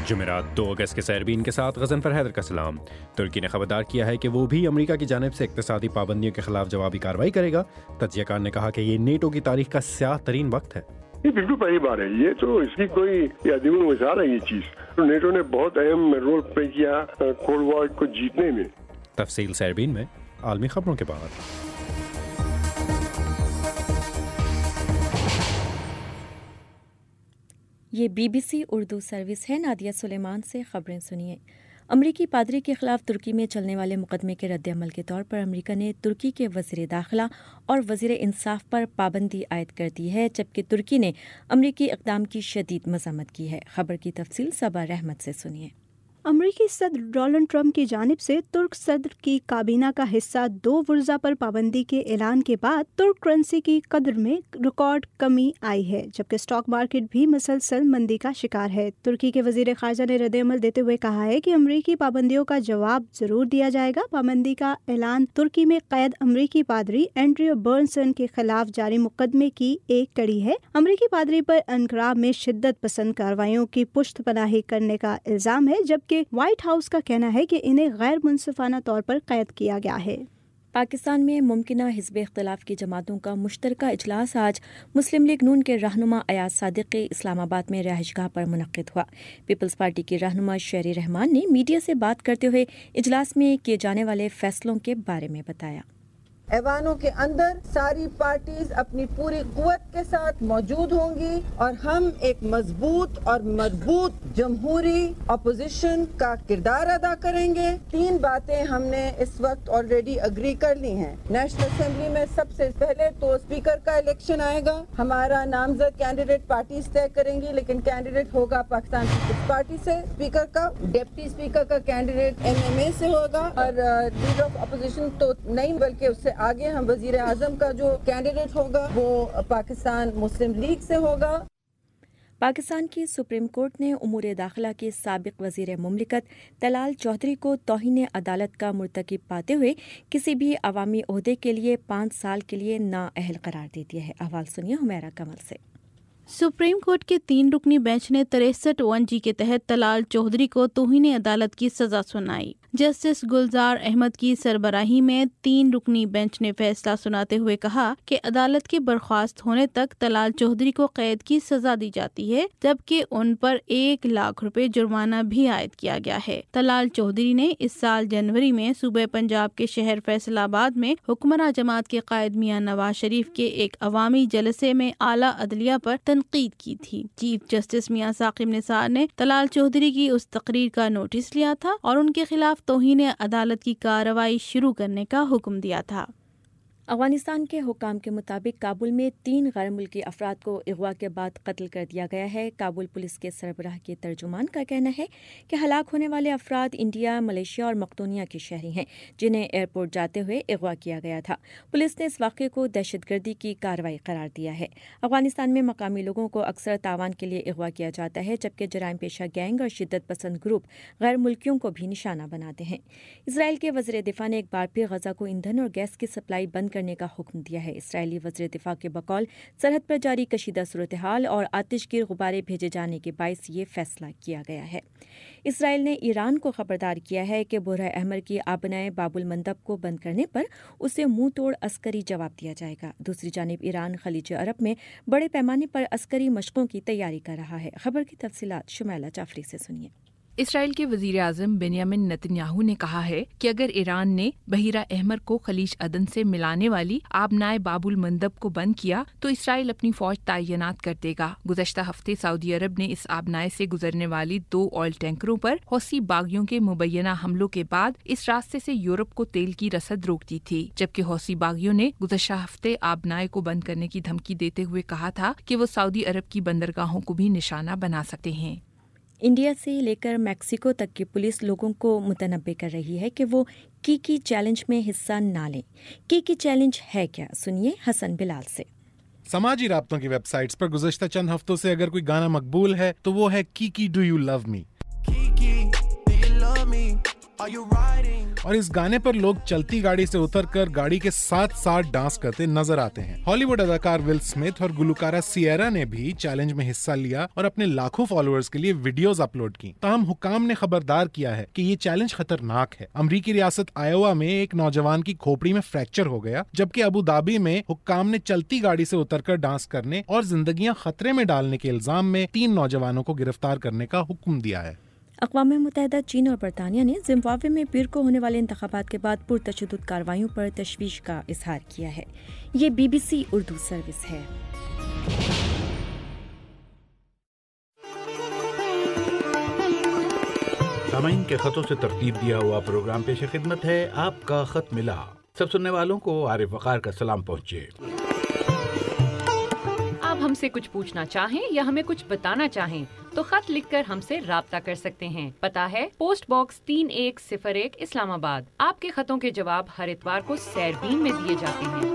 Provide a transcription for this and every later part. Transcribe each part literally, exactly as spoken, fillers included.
جمعرات دو اگست کے سائرین کے ساتھ غضنفر حیدر کا سلام۔ ترکی نے خبردار کیا ہے کہ وہ بھی امریکہ کی جانب سے اقتصادی پابندیوں کے خلاف جوابی کارروائی کرے گا۔ تجزیہ کار نے کہا کہ یہ نیٹو کی تاریخ کا سیاہ ترین وقت ہے۔ یہ بالکل پہلی بار ہے، یہ تو اس کی کوئی عدم المثال ہے یہ چیز۔ نیٹو نے بہت اہم رول پلے کیا کولڈ وار کو جیتنے میں۔ تفصیل سائرین میں عالمی خبروں کے بعد۔ یہ B B C Urdu service ہے۔ نادیہ سلیمان سے خبریں سنیے۔ امریکی پادری کے خلاف ترکی میں چلنے والے مقدمے کے رد عمل کے طور پر امریکہ نے ترکی کے وزیر داخلہ اور وزیر انصاف پر پابندی عائد کر دی ہے، جبکہ ترکی نے امریکی اقدام کی شدید مذمت کی ہے۔ خبر کی تفصیل صبا رحمت سے سنیے۔ امریکی صدر ڈونلڈ ٹرمپ کی جانب سے ترک صدر کی کابینہ کا حصہ دو ورزہ پر پابندی کے اعلان کے بعد ترک کرنسی کی قدر میں ریکارڈ کمی آئی ہے، جبکہ اسٹاک مارکیٹ بھی مسلسل مندی کا شکار ہے۔ ترکی کے وزیر خارجہ نے رد عمل دیتے ہوئے کہا ہے کہ امریکی پابندیوں کا جواب ضرور دیا جائے گا۔ پابندی کا اعلان ترکی میں قید امریکی پادری اینڈریو برنسن کے خلاف جاری مقدمے کی ایک کڑی ہے۔ امریکی پادری پر انقرہ میں شدت پسند کارروائیوں کی پشت پناہی کرنے کا الزام ہے، جب کہ وائٹ ہاؤس کا کہنا ہے کہ انہیں غیر منصفانہ طور پر قید کیا گیا ہے۔ پاکستان میں ممکنہ حزب اختلاف کی جماعتوں کا مشترکہ اجلاس آج مسلم لیگ نون کے رہنما ایاز صادقی اسلام آباد میں رہائش گاہ پر منعقد ہوا۔ پیپلز پارٹی کی رہنما شہری رحمان نے میڈیا سے بات کرتے ہوئے اجلاس میں کیے جانے والے فیصلوں کے بارے میں بتایا۔ ایوانوں کے اندر ساری پارٹیز اپنی پوری قوت کے ساتھ موجود ہوں گی اور ہم ایک مضبوط اور مربوط جمہوری اپوزیشن کا کردار ادا کریں گے۔ تین باتیں ہم نے اس وقت آلریڈی اگری کر لی ہیں۔ نیشنل اسمبلی میں سب سے پہلے تو اسپیکر کا الیکشن آئے گا۔ ہمارا نامزد کینڈیڈیٹ پارٹیز طے کریں گی، لیکن کینڈیڈیٹ ہوگا پاکستان پیپلز پارٹی سے اسپیکر کا۔ ڈپٹی اسپیکر کا کینڈیڈیٹ ایم ایم اے سے ہوگا اور لیڈر آف اپوزیشن تو نہیں بلکہ اس سے آگے ہم وزیر اعظم کا جو کینڈیڈیٹ ہوگا وہ پاکستان مسلم لیگ سے ہوگا۔ پاکستان کی سپریم کورٹ نے امور داخلہ کے سابق وزیر مملکت طلال چودھری کو توہین عدالت کا مرتکب پاتے ہوئے کسی بھی عوامی عہدے کے لیے پانچ سال کے لیے نااہل قرار دے دیا ہے۔ احوال سنیے ہمیرا کمل سے۔ سپریم کورٹ کے تین رکنی بینچ نے تریسٹھ ون جی کے تحت طلال چودھری کو توہین عدالت کی سزا سنائی۔ جسٹس گلزار احمد کی سربراہی میں تین رکنی بینچ نے فیصلہ سناتے ہوئے کہا کہ عدالت کے برخاست ہونے تک طلال چودھری کو قید کی سزا دی جاتی ہے، جبکہ ان پر ایک لاکھ روپے جرمانہ بھی عائد کیا گیا ہے۔ طلال چودھری نے اس سال جنوری میں صوبہ پنجاب کے شہر فیصل آباد میں حکمراں جماعت کے قائد میاں نواز شریف کے ایک عوامی جلسے میں اعلیٰ عدلیہ پر تنقید کی تھی۔ چیف جسٹس میاں ثاقب نثار نے طلال چودھری کی اس تقریر کا نوٹس لیا تھا اور ان کے خلاف توہین عدالت کی کارروائی شروع کرنے کا حکم دیا تھا۔ افغانستان کے حکام کے مطابق کابل میں تین غیر ملکی افراد کو اغوا کے بعد قتل کر دیا گیا ہے۔ کابل پولیس کے سربراہ کے ترجمان کا کہنا ہے کہ ہلاک ہونے والے افراد انڈیا، ملیشیا اور مقدونیہ کے شہری ہیں، جنہیں ایئرپورٹ جاتے ہوئے اغوا کیا گیا تھا۔ پولیس نے اس واقعے کو دہشت گردی کی کارروائی قرار دیا ہے۔ افغانستان میں مقامی لوگوں کو اکثر تاوان کے لیے اغوا کیا جاتا ہے، جبکہ جرائم پیشہ گینگ اور شدت پسند گروپ غیر ملکیوں کو بھی نشانہ بناتے ہیں۔ اسرائیل کے وزیر دفاع نے ایک بار پھر غزہ کو ایندھن اور گیس کی سپلائی بند کرنے کا حکم دیا ہے۔ اسرائیلی وزیر دفاع کے بقول سرحد پر جاری کشیدہ صورتحال اور آتش گیر غبارے بھیجے جانے کے باعث یہ فیصلہ کیا گیا ہے۔ اسرائیل نے ایران کو خبردار کیا ہے کہ بحیرہ احمر کی آبنائے باب المندب کو بند کرنے پر اسے منہ توڑ عسکری جواب دیا جائے گا۔ دوسری جانب ایران خلیج عرب میں بڑے پیمانے پر عسکری مشقوں کی تیاری کر رہا ہے۔ خبر کی تفصیلات شمیلہ جعفری سے سنیے۔ اسرائیل کے وزیر اعظم بنیامن نتن یاہو نے کہا ہے کہ اگر ایران نے بحیرہ احمر کو خلیج عدن سے ملانے والی آبنائے باب المندب کو بند کیا تو اسرائیل اپنی فوج تعینات کر دے گا۔ گزشتہ ہفتے سعودی عرب نے اس آبنائے سے گزرنے والی دو آئل ٹینکروں پر حوثی باغیوں کے مبینہ حملوں کے بعد اس راستے سے یورپ کو تیل کی رسد روک دی تھی، جبکہ حوثی باغیوں نے گزشتہ ہفتے آبنائے کو بند کرنے کی دھمکی دیتے ہوئے کہا تھا کہ وہ سعودی عرب کی بندرگاہوں کو بھی نشانہ بنا سکتے ہیں۔ انڈیا سے لے کر میکسیکو تک کی پولیس لوگوں کو متنبہ کر رہی ہے کہ وہ کیکی چیلنج میں حصہ نہ لیں۔ کیکی چیلنج ہے کیا؟ سنیے حسن بلال سے۔ سماجی رابطوں کی ویب سائٹس پر گزشتہ چند ہفتوں سے اگر کوئی گانا مقبول ہے تو وہ ہے کیکی ڈو یو لو می۔ और इस गाने पर लोग चलती गाड़ी से उतरकर गाड़ी के साथ साथ डांस करते नजर आते हैं। हॉलीवुड अदाकार विल स्मिथ और गुलकारा सिएरा ने भी चैलेंज में हिस्सा लिया और अपने लाखों फॉलोअर्स के लिए वीडियोस अपलोड की। ताहम हुक्काम ने खबरदार किया है कि ये चैलेंज खतरनाक है। अमरीकी रियासत आयोवा में एक नौजवान की खोपड़ी में फ्रैक्चर हो गया, जबकि अबू धाबी में हुक्काम ने चलती गाड़ी से उतरकर डांस करने और जिंदगियां खतरे में डालने के इल्जाम में तीन नौजवानों को गिरफ्तार करने का हुक्म दिया है। अक़वाम मुत्तहिदा, चीन और बरतानिया ने जिम्बाब्वे में पीर को होने वाले इंतखाबात के बाद पुरतशद्दुद कार्रवाइयों पर तशवीश का इजहार किया है। ये बीबीसी उर्दू सर्विस है। सामाईन के खतों से तरतीब दिया हुआ प्रोग्राम पेश खिदमत है आपका खत मिला। सब सुनने वालों को आरिफ वकार का सलाम पहुँचे। आप हमसे कुछ पूछना चाहें या हमें कुछ बताना चाहें तो खत लिखकर हमसे राब्ता कर सकते हैं। पता है पोस्ट बॉक्स तीन एक सिफर एक इस्लामाबाद। आपके खतों के जवाब हर इतवार को सैरबीन में दिए जाते हैं।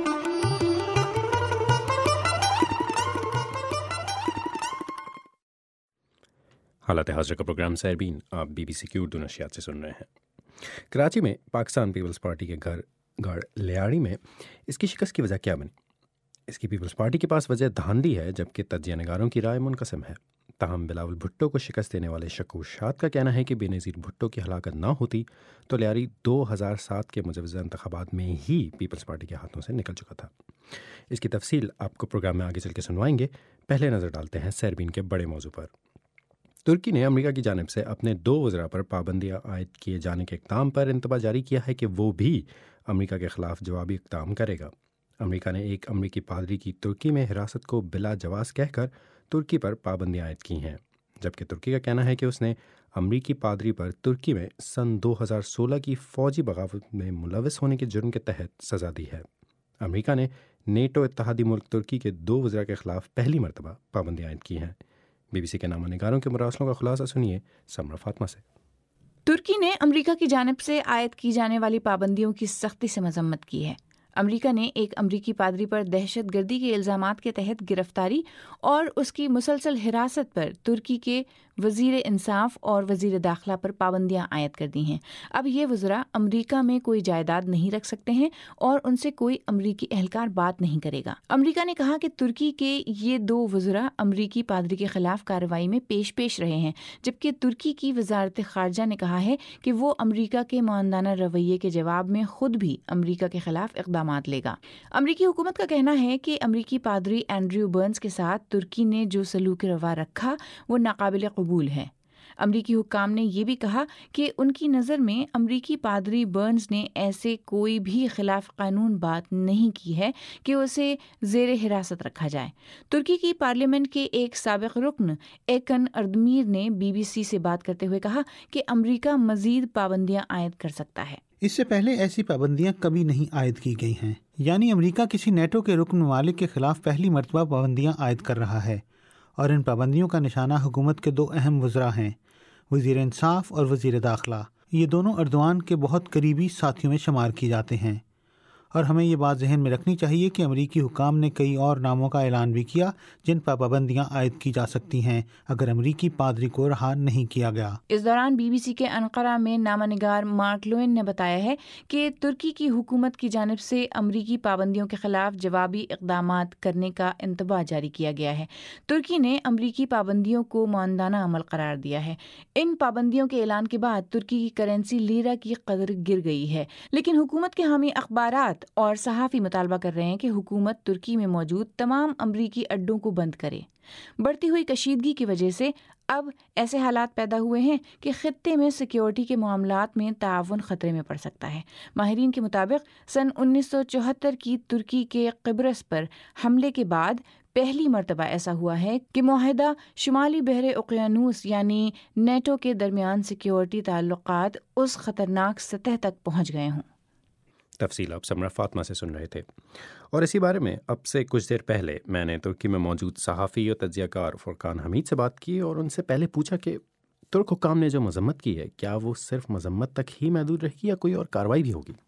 हालत हाज़िर का प्रोग्राम सैरबीन आप बीबीसी की उर्दू नशियात से सुन रहे हैं। कराची में पाकिस्तान पीपल्स पार्टी के घर गढ़ लियाड़ी में इसकी शिकस्त की वजह क्या बनी? इसकी पीपल्स पार्टी के पास वजह धांधली है, जबकि तज्जिया नगारों की राय मुनकसम है। ताहम बिलावल भुट्टो को शिकस्त देने वाले शकूशात का कहना है कि बेनज़ीर भुट्टो की हलाकत ना होती तो लियारी दो हज़ार सात के मुजवज़ा इंतखाबात में ही पीपल्स पार्टी के हाथों से निकल चुका था। इसकी तफसील आपको प्रोग्राम में आगे चल के सुनवाएंगे। पहले नज़र डालते हैं सैरबीन के बड़े मौजू पर। तुर्की ने अमेरिका की जानिब से अपने दो वज़रा पर पाबंदियाँ आयद किए जाने के इक़दाम पर इंतबा जारी किया है कि वो भी अमेरिका के ख़िलाफ़ जवाबी इक़दाम करेगा। अमेरिका ने एक अमेरिकी पादरी की तुर्की में हिरासत को बिला जवाज़ कहकर तुर्की पर पाबंदियाँ आयद की हैं, जबकि तुर्की का कहना है कि उसने अमेरिकी पादरी पर तुर्की में सन दो हज़ार सोलह की फ़ौजी बगावत में मुलविस होने के जुर्म के तहत सज़ा दी है। अमेरिका ने नेटो इत्तेहादी मुल्क तुर्की के दो वज़रा के ख़िलाफ़ पहली मरतबा पाबंदियाँ आयद की हैं। बीबीसी के नामा निगारों के मरासलों का खुलासा सुनिए समरा फातिमा से। तुर्की ने अमेरिका की जानिब से आयद की जाने वाली पाबंदियों की सख्ती से मजम्मत की है। अमेरिका ने एक अमेरिकी पादरी पर दहशत गर्दी के इल्ज़ामात के तहत गिरफ्तारी और उसकी मुसलसल हिरासत पर तुर्की के वज़ीर इंसाफ और वज़ीर दाखिला पर पाबंदियां आयद कर दी हैं। अब ये वज़रा अमेरिका में कोई जायदाद नहीं रख सकते हैं और उनसे कोई अमेरिकी एहलकार बात नहीं करेगा। अमेरिका ने कहा कि तुर्की के ये दो वज़रा अमेरिकी पादरी के खिलाफ कार्रवाई में पेश पेश रहे हैं, जबकि तुर्की की वजारत खारजा ने कहा है कि वो अमेरिका के मानदाना रवैये के जवाब में खुद भी अमेरिका के खिलाफ इक़दाम लेगा। अमेरिकी हुकूमत का कहना है कि अमेरिकी पादरी एंड्रयू बर्न्स के साथ तुर्की ने जो सलूक रवा रखा वो नाकाबिल कबूल है। अमेरिकी हुक्काम ने यह भी कहा कि उनकी नज़र में अमेरिकी पादरी बर्न्स ने ऐसे कोई भी खिलाफ कानून बात नहीं की है कि उसे ज़ेर हिरासत रखा जाए। तुर्की की पार्लियामेंट के एक साबिक रुकन एकन अर्दमीर ने बीबीसी से बात करते हुए कहा कि अमेरिका मज़ीद पाबंदियां आयद कर सकता है। इससे पहले ऐसी पाबंदियां कभी नहीं आयद की गई हैं, यानी अमेरिका किसी नेटो के रुकन ममालिक के खिलाफ पहली मरतबा पाबंदियां आयद कर रहा है और इन पाबंदियों का निशाना हुकूमत के दो अहम वज़रा हैं, वज़ीर इंसाफ और वज़ीर दाखिला। ये दोनों अर्दवान के बहुत करीबी साथियों में शुमार किए जाते हैं और हमें ये बात जहन में रखनी चाहिए कि अमेरिकी हुकाम ने कई और नामों का ऐलान भी किया जिन पर पाबंदियां आयद की जा सकती हैं अगर अमेरिकी पादरी को रहा नहीं किया गया। इस दौरान बीबीसी के अनकरा में नामानिगार मार्क लोइन ने बताया है कि तुर्की की हुकूमत की जानिब से अमेरिकी पाबंदियों के खिलाफ जवाबी इक़दामात करने का इंतबा जारी किया गया है। तुर्की ने अमेरिकी पाबंदियों को मानदाना अमल करार दिया है। इन पाबंदियों के ऐलान के बाद तुर्की की करेंसी लीरा की कदर गिर गई है, लेकिन हुकूमत के हामी अखबारात और सहाफ़ी मुतालबा कर रहे हैं कि हुकूमत तुर्की में मौजूद तमाम अमरीकी अड्डों को बंद करे। बढ़ती हुई कशीदगी की वजह से अब ऐसे हालात पैदा हुए हैं कि खित्ते में सिक्योरिटी के मामलात में ताउन खतरे में पड़ सकता है। माहिरीन के मुताबिक सन उन्नीस सौ चौहत्तर की तुर्की के क़िब्रस पर हमले के बाद पहली मरतबा ऐसा हुआ है कि मुआहिदा शुमाली बहरे उक़यानूस यानी नेटो के दरमियान सिक्योरिटी ताल्लुकात उस ख़तरनाक सतह तक पहुँच गए हों। तफसील आप समरा फातिमा से सुन रहे थे। और इसी बारे में अब से कुछ देर पहले मैंने तुर्की में मौजूद सहाफ़ी और तज्ज़ियाकार फुरकान हमीद से बात की और उनसे पहले पूछा कि तुर्क हुक्काम ने जो मजम्मत की है क्या वो सिर्फ मजम्मत तक ही महदूद रहेगी या कोई और कार्रवाई भी होगी।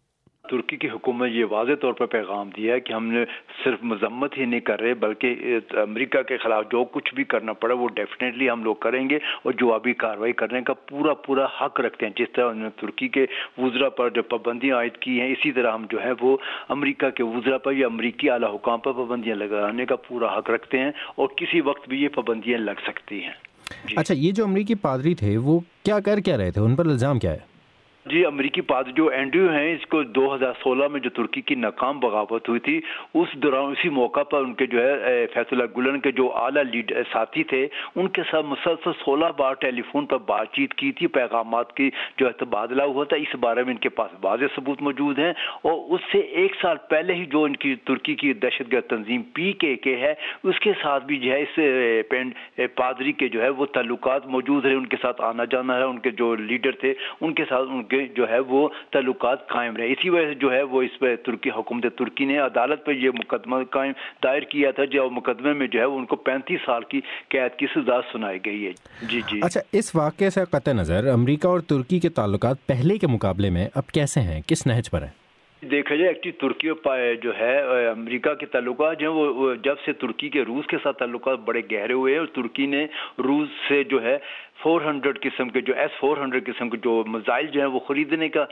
ترکی کی حکومت یہ واضح طور پر پیغام دیا ہے کہ ہم نے صرف مذمت ہی نہیں کر رہے بلکہ امریکہ کے خلاف جو کچھ بھی کرنا پڑے وہ ڈیفینیٹلی ہم لوگ کریں گے اور جوابی کارروائی کرنے کا پورا پورا حق رکھتے ہیں. جس طرح انہوں نے ترکی کے وزراء پر جو پابندیاں عائد کی ہیں اسی طرح ہم جو ہے وہ امریکہ کے وزراء پر یا امریکی اعلیٰ حکام پر پابندیاں لگانے کا پورا حق رکھتے ہیں اور کسی وقت بھی یہ پابندیاں لگ سکتی ہیں. جی. اچھا یہ جو امریکی پادری تھے وہ کیا کر کیا رہے تھے, ان پر الزام کیا ہے؟ جی امریکی پادری جو اینڈریو ہیں اس کو دو ہزار سولہ میں جو ترکی کی ناکام بغاوت ہوئی تھی اس دوران اسی موقع پر ان کے جو ہے فیض اللہ گلن کے جو اعلیٰ لیڈ ساتھی تھے ان کے ساتھ مسلسل سولہ بار ٹیلی فون پر بات چیت کی تھی, پیغامات کی جو ہے تبادلہ ہوا تھا. اس بارے میں ان کے پاس واضح ثبوت موجود ہیں اور اس سے ایک سال پہلے ہی جو ان کی ترکی کی دہشت گرد تنظیم پی کے کے ہے اس کے ساتھ بھی جو ہے اس پادری کے جو ہے وہ تعلقات موجود ہیں, ان کے ساتھ آنا جانا ہے, ان کے جو لیڈر تھے ان کے ساتھ ان کے جو ہے وہ تعلقات قائم رہے. اسی وجہ سے جو ہے وہ اس پہ ترکی حکومت ترکی نے عدالت پہ یہ مقدمہ قائم دائر کیا تھا جو مقدمے میں جو ہے ان کو پینتیس سال کی قید کی سزا سنائی گئی ہے. جی جی اچھا اس واقعے سے قطع نظر امریکہ اور ترکی کے تعلقات پہلے کے مقابلے میں اب کیسے ہیں, کس نہج پر ہیں؟ دیکھا جائے ایکچولی ترکی جو ہے امریکہ کے تعلقات جو ہیں وہ جب سے ترکی کے روس کے ساتھ تعلقات بڑے گہرے ہوئے ہیں اور ترکی نے روس سے جو ہے فور ہنڈریڈ قسم کے جو ایس فور ہنڈریڈ قسم کے جو میزائل جو ہیں وہ خریدنے کا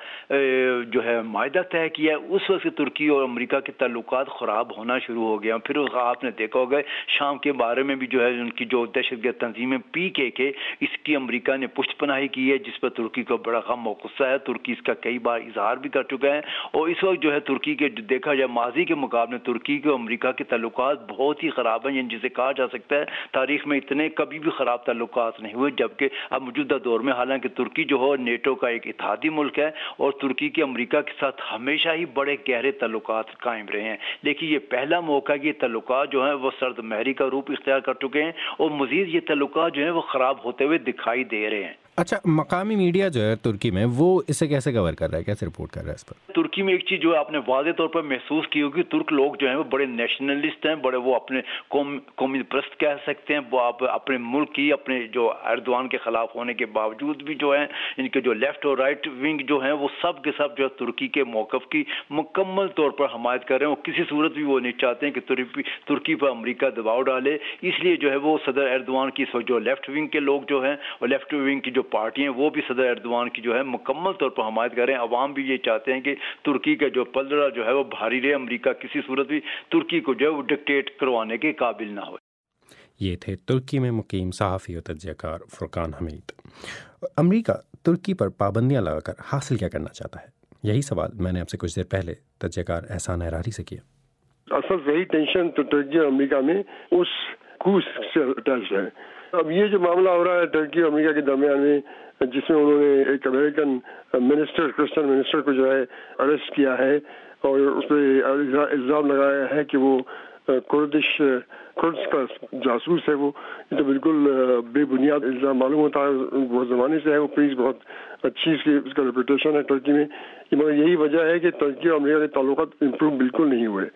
جو ہے معاہدہ طے کیا ہے, اس وقت سے ترکی اور امریکہ کے تعلقات خراب ہونا شروع ہو گیا. پھر آپ نے دیکھا ہوگا شام کے بارے میں بھی جو ہے ان کی جو دہشت گرد تنظیمیں پی کے کے اس کی امریکہ نے پشت پناہی کی ہے جس پر ترکی کو بڑا غم و غصہ ہے. ترکی اس کا کئی بار اظہار بھی کر چکا ہے اور اس وقت جو ہے ترکی کے دیکھا جائے ماضی کے مقابلے ترکی کے امریکہ کے تعلقات بہت ہی خراب ہیں, یعنی جسے کہا جا سکتا ہے تاریخ میں اتنے کبھی بھی خراب تعلقات نہیں ہوئے. جب کہ اب موجودہ دور میں حالانکہ ترکی جو ہے نیٹو کا ایک اتحادی ملک ہے اور ترکی کے امریکہ کے ساتھ ہمیشہ ہی بڑے گہرے تعلقات قائم رہے ہیں, لیکن یہ پہلا موقع ہے کہ یہ تعلقات جو ہیں وہ سرد مہری کا روپ اختیار کر چکے ہیں اور مزید یہ تعلقات جو ہیں وہ خراب ہوتے ہوئے دکھائی دے رہے ہیں. اچھا مقامی میڈیا جو ہے ترکی میں وہ اسے کیسے کور کر رہا ہے, کیسے رپورٹ کر رہا ہے اس پر؟ ترکی میں ایک چیز جو آپ نے واضح طور پر محسوس کی ہوگی, ترک لوگ جو ہیں وہ بڑے نیشنلسٹ ہیں, بڑے وہ اپنے قوم قومی پرست کہہ سکتے ہیں. وہ آپ اپنے ملک کی اپنے جو ایردوان کے خلاف ہونے کے باوجود بھی جو ہیں ان کے جو لیفٹ اور رائٹ ونگ جو ہیں وہ سب کے سب جو ہے ترکی کے موقف کی مکمل طور پر حمایت کر رہے ہیں اور کسی صورت بھی وہ نہیں چاہتے ہیں کہ ترکی پر امریکہ دباؤ ڈالے. اس لیے جو ہے وہ صدر ایردوان کی جو لیفٹ ونگ کے لوگ جو ہیں اور لیفٹ ونگ کی جو پارٹی ہیں وہ بھی صدر ایردوان کی جو ہے مکمل طور پر حمایت کر رہے ہیں. عوام بھی یہ چاہتے ہیں کہ ترکی کا جو پلڑا جو ہے وہ بھاری رہے, امریکہ کسی صورت بھی ترکی کو جو ہے وہ ڈکٹیٹ کروانے کے قابل نہ ہو. یہ تھے ترکی میں مقیم صحافی اور تجزیہ کار فرقان حمید. امریکہ ترکی پر پابندیاں لگا کر حاصل کیا کرنا چاہتا ہے, یہی سوال میں نے آپ سے کچھ دیر پہلے تجزیہ کار احسان احراری سے کیا. اصل صحیح ٹینشن تو ترکی اور امریکہ میں اس کوس سے اٹیچ ہے. اب یہ جو معاملہ ہو رہا ہے ترکی اور امریکہ کے درمیان میں جس میں انہوں نے ایک امریکن منسٹر کرسچن منسٹر کو جو ہے اریسٹ کیا ہے اور اس پہ الزام لگایا ہے کہ وہ کردش کردس کا جاسوس ہے, وہ یہ تو بالکل بے بنیاد الزام معلوم ہوتا ہے. بہت زمانے سے ہے وہ پلیز, بہت اچھی اس کی اس کا ریپوٹیشن ہے ترکی میں. مگر یہی وجہ ہے کہ ترکی اور امریکہ کے تعلقات امپروو بالکل نہیں ہوئے.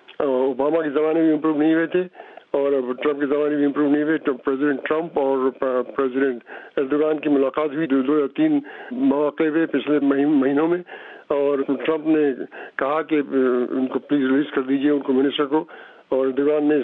اوباما کے زمانے میں امپروو نہیں ہوئے تھے اور ٹرمپ کے زمانے میں امپروو نہیں ہوئے. پریزیڈنٹ ٹرمپ اور پریزیڈنٹ ایردوغان کی ملاقات ہوئی دو یا تین مواقع پہ پچھلے مہینوں میں اور ٹرمپ نے کہا کہ ان کو پلیز ریلیز کر دیجیے ان کو منسٹر کو, اور ایردوغان نے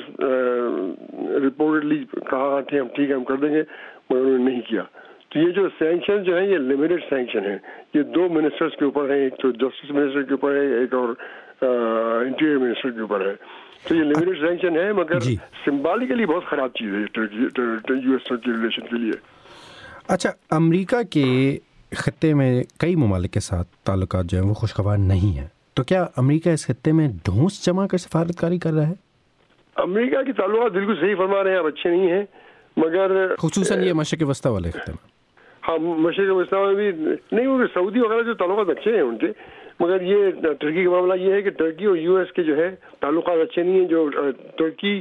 رپورٹڈلی کہا کہ ہم ٹھیک ہے ہم کر دیں گے, مگر انہوں نے نہیں کیا. تو یہ جو سینکشن جو ہیں یہ لمیٹڈ سینکشن ہیں, یہ دو منسٹرز کے اوپر ہیں, ایک تو جسٹس منسٹر کے اوپر ہے, ایک اور انٹیریئر منسٹر کے اوپر ہے. تو یہ لمیٹڈ سینکشن ہے مگر سمبالکلی بہت خراب چیز ہے یو ایس ترکی ریلیشن کے لیے. اچھا امریکہ کے خطے میں کئی ممالک کے ساتھ تعلقات جو ہیں وہ خوشگوار نہیں ہیں, تو کیا امریکہ اس خطے میں ڈھونس جما کر سفارتکاری کر رہا ہے؟ امریکہ کے تعلقات بالکل صحیح فرما رہے ہیں, اب اچھے نہیں ہیں مگر خصوصاً یہ مشرق وسطیٰ والے خطے میں. ہاں مشرق وسطیٰ میں بھی نہیں ہوگی, سعودی وغیرہ جو تعلقات اچھے ہیں ان کے, مگر یہ ترکی کا معاملہ یہ ہے کہ ترکی اور یو ایس کے جو ہے تعلقات اچھے نہیں ہیں. جو ترکی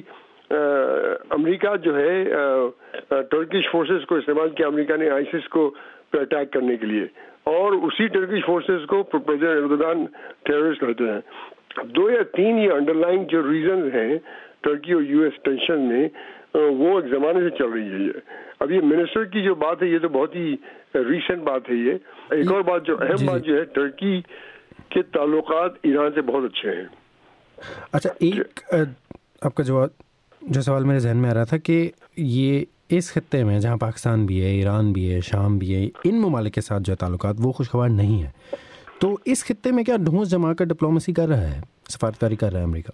امریکہ جو ہے ٹرکش فورسز کو استعمال کیا امریکہ نے آئیسس کو اٹیک کرنے کے لیے, اور اسی ٹرکش فورسز کو پریزیڈنٹ ایردوغان ٹیررسٹ کہتے ہیں. دو یا تین یہ انڈر لائن جو ریزنز ہیں ترکی اور یو ایس ٹینشن میں وہ ایک زمانے سے چل رہی ہے. یہ اب یہ منسٹر کی جو بات ہے یہ تو بہت ہی ریسنٹ بات ہے. یہ ایک اور بات جو اہم بات جو ہے ترکی کے تعلقات ایران سے بہت اچھے ہیں. اچھا, ایک آپ کا جواب جو سوال میرے ذہن میں آ رہا تھا کہ یہ اس خطے میں جہاں پاکستان بھی ہے, ایران بھی ہے, شام بھی ہے, ان ممالک کے ساتھ جو تعلقات وہ خوشگوار نہیں ہے, تو اس خطے میں کیا ڈھونس جما کر ڈپلومیسی کر رہا ہے, سفارتکاری کر رہا ہے امریکہ؟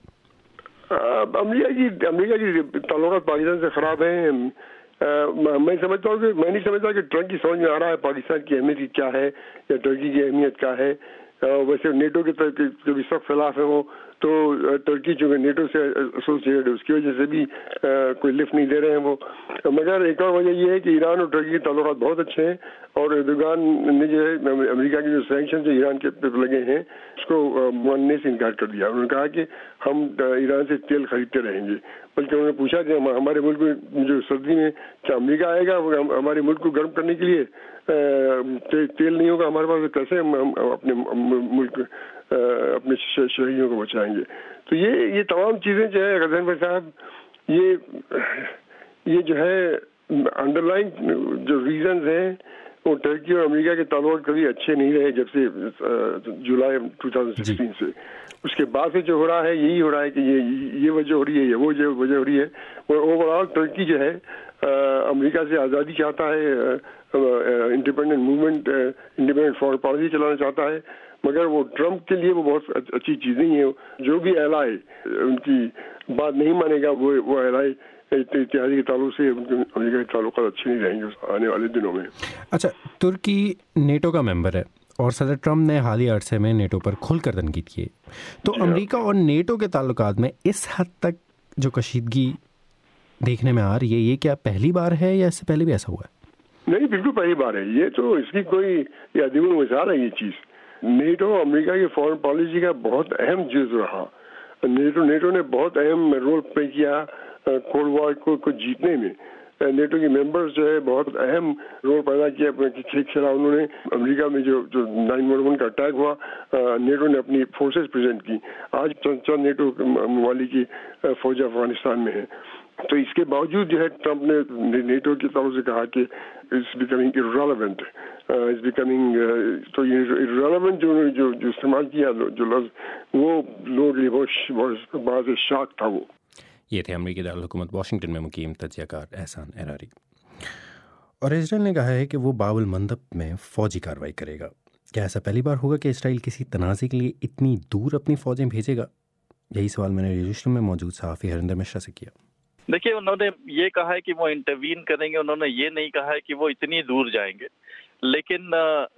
امریکہ کی امریکہ کی تعلقات پاکستان سے خراب ہیں. میں سمجھتا ہوں کہ میں نہیں سمجھتا کہ ٹرمپ کی سمجھ میں آ رہا ہے پاکستان کی اہمیت کیا ہے یا ترکی کی اہمیت کیا ہے. ویسے نیٹو کے جو بھی سخت خلاف ہیں وہ تو ترکی چونکہ نیٹو سے ایسوسیٹ ہے اس کی وجہ سے بھی کوئی لفٹ نہیں دے رہے ہیں وہ. مگر ایک اور وجہ یہ ہے کہ ایران اور ترکی کے تعلقات بہت اچھے ہیں اور ایردوغان نے جو ہے امریکہ کے جو سینکشن جو ایران کے لگے ہیں اس کو ماننے سے انکار کر دیا. انہوں نے کہا کہ ہم ایران سے تیل خریدتے رہیں گے, بلکہ انہوں نے پوچھا کہ ہمارے ملک میں جو سردی میں کیا امریکہ آئے گا ہمارے ملک کو گرم کرنے کے لیے, تیل نہیں ہوگا ہمارے پاس, کیسے ہم اپنے ملک اپنے شہریوں کو بچائیں گے. تو یہ یہ تمام چیزیں جو ہے غزین بھائی صاحب, یہ یہ جو ہے انڈر لائن جو ریزنز ہیں وہ ترکی اور امریکہ کے تعلقات کبھی اچھے نہیں رہے جب سے جولائی دو ہزار سولہ سے. اس کے بعد سے جو ہو رہا ہے یہی ہو رہا ہے کہ یہ یہ وجہ ہو رہی ہے, یہ وہ وجہ ہو رہی ہے. اور اوور آل ترکی جو ہے امریکہ سے آزادی چاہتا ہے, independent movement, independent foreign policy چلانا چاہتا ہے, مگر وہ ٹرمپ کے لیے وہ بہت اچھی چیز نہیں ہے. جو بھی اہلائے ان کی بات نہیں مانے گا وہ وہ اہلائے اتحادی کے تعلق سے امریکہ کے تعلقات اچھے نہیں رہیں گے آنے والے دنوں میں. اچھا, ترکی نیٹو کا ممبر ہے اور صدر ٹرمپ نے حالیہ عرصے میں نیٹو پر کھل کر تنقید کی ہے, تو امریکہ اور نیٹو کے تعلقات میں اس حد تک جو کشیدگی دیکھنے میں آ رہی ہے, یہ کیا پہلی بار ہے یا اس سے پہلے بھی ایسا ہوا ہے؟ نہیں, بالکل پہلی بار ہے. یہ تو اس کی کوئی یہ عدیم المثال ہے. یہ چیز نیٹو امریکہ کی فارن پالیسی کا بہت اہم جز رہا. نیٹو نیٹو نے بہت اہم رول پلے کیا کولڈ وار کو جیتنے میں. نیٹو کے ممبرز جو ہے بہت اہم رول پیدا کیا کھیلا انہوں نے. امریکہ میں جو جو نائن ون ون کا اٹیک ہوا, نیٹو نے اپنی فورسز پریزنٹ کی. آج چند چند نیٹو ممالک کی فوج افغانستان میں ہے. تو اس کے باوجود جو ہے ٹرمپ نے نیٹو کی طرف سے کہا کہ it's becoming irrelevant, it's becoming تو یہ irrelevant جو جو جو استعمال کیا جو لفظ وہ لوگ بہت بعض شاک تھا. وہ یہ تھے امریکی دارالحکومت واشنگٹن میں مقیم تجزیہ کار احسان اراری. اور اسرائیل نے کہا ہے کہ وہ باب المندب میں فوجی کارروائی کرے گا. کیا ایسا پہلی بار ہوگا کہ اسرائیل کسی تنازع کے لیے اتنی دور اپنی فوجیں بھیجے گا؟ یہی سوال میں نے ریڈیو اسٹریم میں موجود صحافی ہریندر مشرا سے کیا. دیکھیے, انہوں نے یہ کہا ہے کہ وہ انٹروین کریں گے, انہوں نے یہ نہیں کہا ہے کہ وہ اتنی دور جائیں گے. لیکن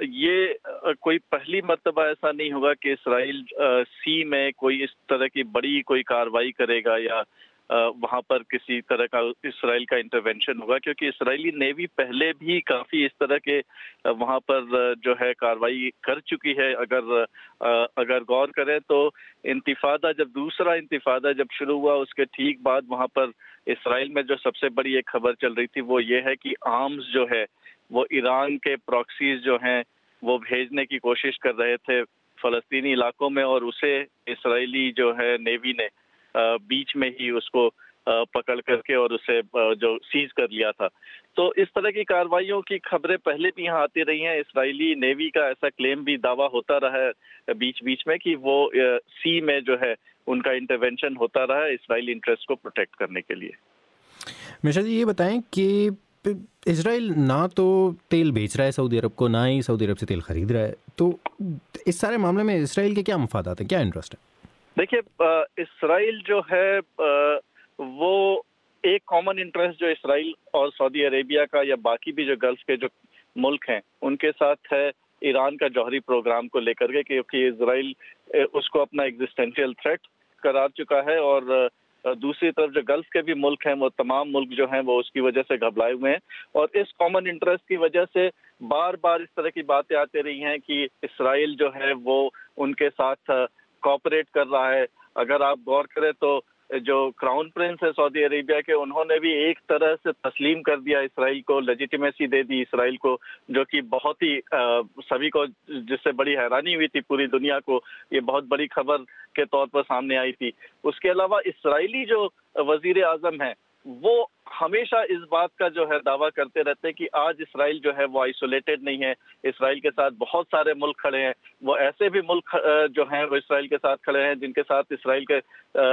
یہ کوئی پہلی مرتبہ ایسا نہیں ہوگا کہ اسرائیل سی میں کوئی اس طرح کی بڑی کوئی کارروائی کرے گا یا وہاں پر کسی طرح کا اسرائیل کا انٹرونشن ہوگا, کیونکہ اسرائیلی نیوی پہلے بھی کافی اس طرح کے وہاں پر جو ہے کارروائی کر چکی ہے. اگر اگر غور کریں تو انتفاضہ جب دوسرا انتفاضہ جب شروع ہوا اس کے ٹھیک بعد وہاں پر اسرائیل میں جو سب سے بڑی ایک خبر چل رہی تھی وہ یہ ہے کہ آرمز جو ہے وہ ایران کے پراکسیز جو ہیں وہ بھیجنے کی کوشش کر رہے تھے فلسطینی علاقوں میں, اور اسے اسرائیلی جو ہے نیوی نے بیچ میں ہی اس کو پکڑ کر کے اور اسے جو سیز کر لیا تھا. تو اس طرح کی کارروائیوں کی خبریں پہلے بھی یہاں آتی رہی ہیں. اسرائیلی نیوی کا ایسا کلیم بھی دعویٰ ہوتا رہا ہے بیچ بیچ میں کہ وہ سی میں جو ہے ان کا انٹرونشن ہوتا رہا ہے اسرائیلی انٹرسٹ کو پروٹیکٹ کرنے کے لیے. مشرا جی, یہ بتائیں کہ اسرائیل نہ تو تیل بیچ رہا ہے سعودی عرب کو, نہ ہی سعودی عرب سے تیل خرید رہا ہے, تو اس سارے معاملے میں اسرائیل کے کیا مفادات ہیں, کیا انٹرسٹ ہے؟ دیکھیے, اسرائیل جو ہے وہ ایک کامن انٹرسٹ جو اسرائیل اور سعودی عربیہ کا یا باقی بھی جو گلف کے جو ملک ہیں ان کے ساتھ ہے ایران کا جوہری پروگرام کو لے کر کے, کیونکہ اسرائیل اس کو اپنا ایگزسٹینشیل تھریٹ قرار چکا ہے, اور دوسری طرف جو گلف کے بھی ملک ہیں وہ تمام ملک جو ہیں وہ اس کی وجہ سے گھبرائے ہوئے ہیں. اور اس کامن انٹرسٹ کی وجہ سے بار بار اس طرح کی باتیں آتی رہی ہیں کہ اسرائیل جو ہے وہ ان کے ساتھ کوآپریٹ کر رہا ہے. اگر آپ غور کریں تو جو کراؤن پرنس ہے سعودی عربیہ کے, انہوں نے بھی ایک طرح سے تسلیم کر دیا اسرائیل کو, لیجیٹیمیسی دے دی اسرائیل کو, جو کہ بہت ہی سبھی کو جس سے بڑی حیرانی ہوئی تھی پوری دنیا کو, یہ بہت بڑی خبر کے طور پر سامنے آئی تھی. اس کے علاوہ اسرائیلی جو وزیر اعظم ہیں وہ ہمیشہ اس بات کا جو ہے دعویٰ کرتے رہتے ہیں کہ آج اسرائیل جو ہے وہ آئسولیٹڈ نہیں ہے، اسرائیل کے ساتھ بہت سارے ملک کھڑے ہیں، وہ ایسے بھی ملک جو ہیں وہ اسرائیل کے ساتھ کھڑے ہیں جن کے ساتھ اسرائیل کے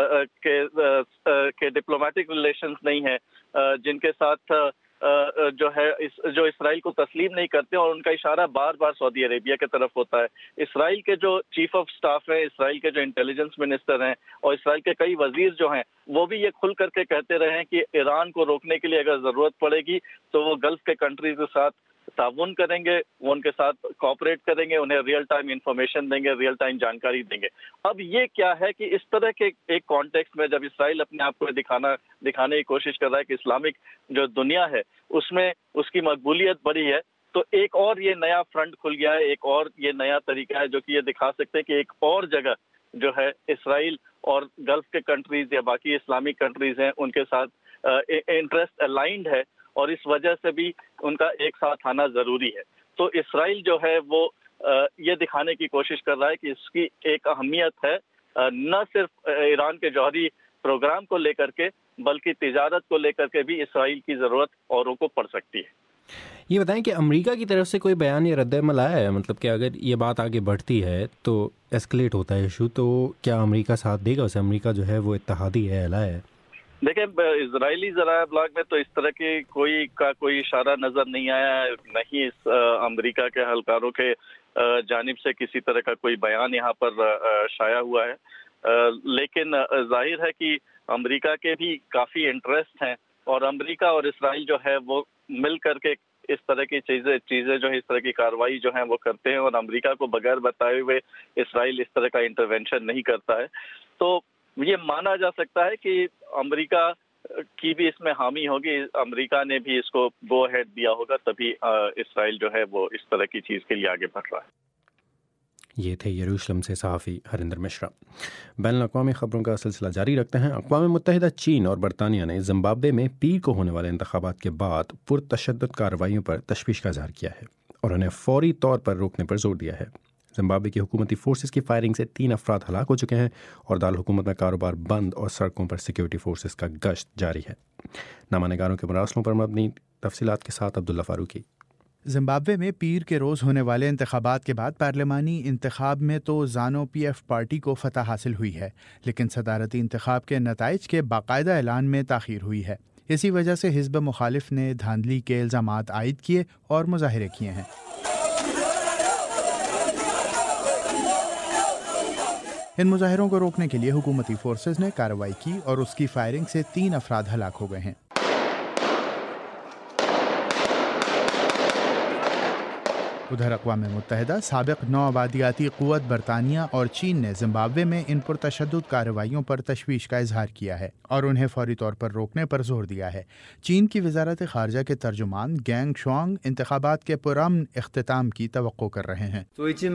کے ڈپلومیٹک ریلیشنز نہیں ہیں، جن کے ساتھ جو ہے جو اسرائیل کو تسلیم نہیں کرتے، اور ان کا اشارہ بار بار سعودی عربیہ کی طرف ہوتا ہے۔ اسرائیل کے جو چیف آف سٹاف ہیں، اسرائیل کے جو انٹیلیجنس منسٹر ہیں اور اسرائیل کے کئی وزیر جو ہیں، وہ بھی یہ کھل کر کے کہتے رہے ہیں کہ ایران کو روکنے کے لیے اگر ضرورت پڑے گی تو وہ گلف کے کنٹریز کے ساتھ تعاون کریں گے، وہ ان کے ساتھ کوآپریٹ کریں گے، انہیں ریئل ٹائم انفارمیشن دیں گے، ریئل ٹائم جانکاری دیں گے۔ اب یہ کیا ہے کہ اس طرح کے ایک کانٹیکسٹ میں جب اسرائیل اپنے آپ کو دکھانا دکھانے کی کوشش کر رہا ہے کہ اسلامک جو دنیا ہے اس میں اس کی مقبولیت بڑی ہے، تو ایک اور یہ نیا فرنٹ کھل گیا ہے، ایک اور یہ نیا طریقہ ہے جو کہ یہ دکھا سکتے ہیں کہ ایک اور جگہ جو ہے اسرائیل اور گلف کے کنٹریز یا باقی اسلامک کنٹریز ہیں ان کے ساتھ انٹرسٹ الائنڈ ہے، اور اس وجہ سے بھی ان کا ایک ساتھ آنا ضروری ہے۔ تو اسرائیل جو ہے وہ یہ دکھانے کی کوشش کر رہا ہے کہ اس کی ایک اہمیت ہے، نہ صرف ایران کے جوہری پروگرام کو لے کر کے بلکہ تجارت کو لے کر کے بھی اسرائیل کی ضرورت اوروں کو پڑ سکتی ہے۔ یہ بتائیں کہ امریکہ کی طرف سے کوئی بیان یا رد عمل آیا ہے؟ مطلب کہ اگر یہ بات آگے بڑھتی ہے تو ایسکلیٹ ہوتا ہے ایشو، تو کیا امریکہ ساتھ دے گا اسے؟ امریکہ جو ہے وہ اتحادی ہے، اعلیٰ ہے۔ دیکھیں، اسرائیلی ذرائع ابلاغ میں تو اس طرح کی کوئی کا کوئی اشارہ نظر نہیں آیا ہے، نہیں اس امریکہ کے اہلکاروں کے جانب سے کسی طرح کا کوئی بیان یہاں پر شائع ہوا ہے، لیکن ظاہر ہے کہ امریکہ کے بھی کافی انٹرسٹ ہیں، اور امریکہ اور اسرائیل جو ہے وہ مل کر کے اس طرح کی چیزیں چیزیں جو ہے اس طرح کی کارروائی جو ہیں وہ کرتے ہیں، اور امریکہ کو بغیر بتائے ہوئے اسرائیل اس طرح کا انٹرونشن نہیں کرتا ہے۔ تو یہ مانا جا سکتا ہے کہ امریکہ کی بھی اس میں حامی ہوگی، امریکہ نے بھی اس کو گو ہیڈ دیا ہوگا، تبھی اسرائیل جو ہے وہ اس طرح کی چیز کے لیے آگے بڑھ رہا ہے۔ یہ تھے یروشلم سے صحافی ہریندر مشرا۔ بین الاقوامی خبروں کا سلسلہ جاری رکھتے ہیں۔ اقوام متحدہ، چین اور برطانیہ نے زمبابوے میں پیر کو ہونے والے انتخابات کے بعد پرتشدد کارروائیوں پر تشویش کا اظہار کیا ہے اور انہیں فوری طور پر روکنے پر زور دیا ہے۔ زمبابوے کی حکومتی فورسز کی فائرنگ سے تین افراد ہلاک ہو چکے ہیں اور دارالحکومت میں کاروبار بند اور سڑکوں پر سیکیورٹی فورسز کا گشت جاری ہے۔ نامہ نگاروں کے مراسلوں پر مبنی تفصیلات کے ساتھ عبداللہ فاروقی۔ زمبابوے میں پیر کے روز ہونے والے انتخابات کے بعد پارلیمانی انتخاب میں تو زانو پی ایف پارٹی کو فتح حاصل ہوئی ہے، لیکن صدارتی انتخاب کے نتائج کے باقاعدہ اعلان میں تاخیر ہوئی ہے۔ اسی وجہ سے حزب مخالف نے دھاندلی کے الزامات عائد کیے اور مظاہرے کیے ہیں۔ ان مظاہروں کو روکنے کے لیے حکومتی فورسز نے کارروائی کی اور اس کی فائرنگ سے تین افراد ہلاک ہو گئے ہیں۔ ادھر اقوام متحدہ، سابق نو آبادیاتی قوت برطانیہ اور چین نے زمبابوے میں ان پرتشدد کارروائیوں پر تشویش کا اظہار کیا ہے اور انہیں فوری طور پر روکنے پر زور دیا ہے۔ چین کی وزارت خارجہ کے ترجمان گینگ شوانگ انتخابات کے پرامن اختتام کی توقع کر رہے ہیں۔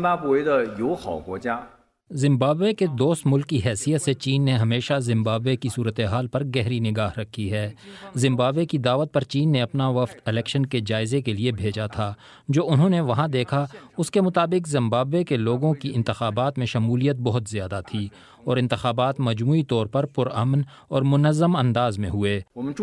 زمبابوے کے دوست ملک کی حیثیت سے چین نے ہمیشہ زمبابوے کی صورتحال پر گہری نگاہ رکھی ہے۔ زمبابوے کی دعوت پر چین نے اپنا وفد الیکشن کے جائزے کے لیے بھیجا تھا۔ جو انہوں نے وہاں دیکھا اس کے مطابق زمبابوے کے لوگوں کی انتخابات میں شمولیت بہت زیادہ تھی اور انتخابات مجموعی طور پر پرامن اور منظم انداز میں ہوئے۔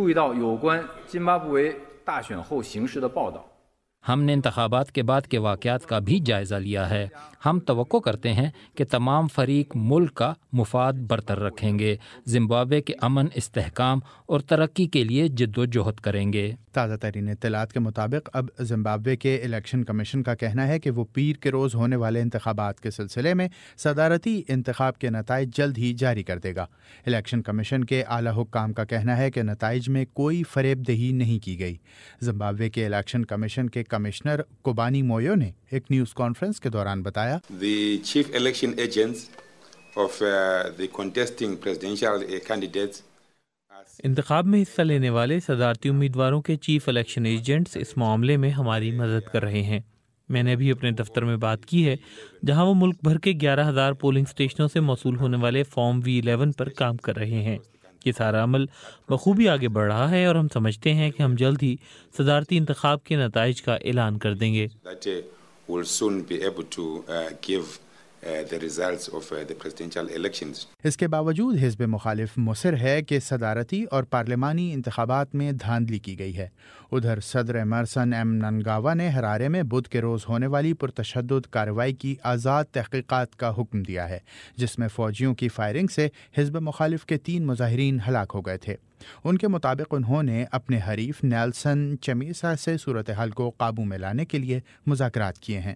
ہم نے انتخابات کے بعد کے واقعات کا بھی جائزہ لیا ہے۔ ہم توقع کرتے ہیں کہ تمام فریق ملک کا مفاد برتر رکھیں گے، زمبابوے کے امن، استحکام اور ترقی کے لیے جد و جہد کریں گے۔ تازہ ترین اطلاعات کے مطابق اب زمبابوے کے الیکشن کمیشن کا کہنا ہے کہ وہ پیر کے روز ہونے والے انتخابات کے سلسلے میں صدارتی انتخاب کے نتائج جلد ہی جاری کر دے گا۔ الیکشن کمیشن کے اعلیٰ حکام کا کہنا ہے کہ نتائج میں کوئی فریب دہی نہیں کی گئی۔ زمبابوے کے الیکشن کمیشن کے کمشنر کوبانی مویو نے ایک نیوز کانفرنس کے دوران بتایا، The chief election agents of uh, the contesting presidential candidates انتخاب میں حصہ لینے والے صدارتی امیدواروں کے چیف الیکشن ایجنٹس اس معاملے میں ہماری مدد کر رہے ہیں۔ میں نے بھی اپنے دفتر میں بات کی ہے جہاں وہ ملک بھر کے گیارہ ہزار پولنگ اسٹیشنوں سے موصول ہونے والے فارم وی الیون پر کام کر رہے ہیں۔ یہ سارا عمل بخوبی آگے بڑھ رہا ہے اور ہم سمجھتے ہیں کہ ہم جلد ہی صدارتی انتخاب کے نتائج کا اعلان کر دیں گے۔ will soon be able to uh, give the results of the presidential elections. इसके बावजूद हिज़्ब मुखालिफ मुसर है कि सदारती और पार्लिमानी इंतखाबात में धांधली की गई है। उधर सदर एमरसन एम ननगावा ने हरारे में बुध के रोज़ होने वाली पुरतशद्दुद कार्रवाई की आज़ाद तहक़ीक़ात का हुक्म दिया है, जिसमें फ़ौजियों की फायरिंग से हिज़्ब मुखालिफ के तीन मुज़ाहिरीन हलाक हो गए थे। उनके मुताबिक उन्होंने अपने हरीफ नेल्सन चमीसा से सूरत हाल को काबू में लाने के लिए मुज़ाकरात किए हैं।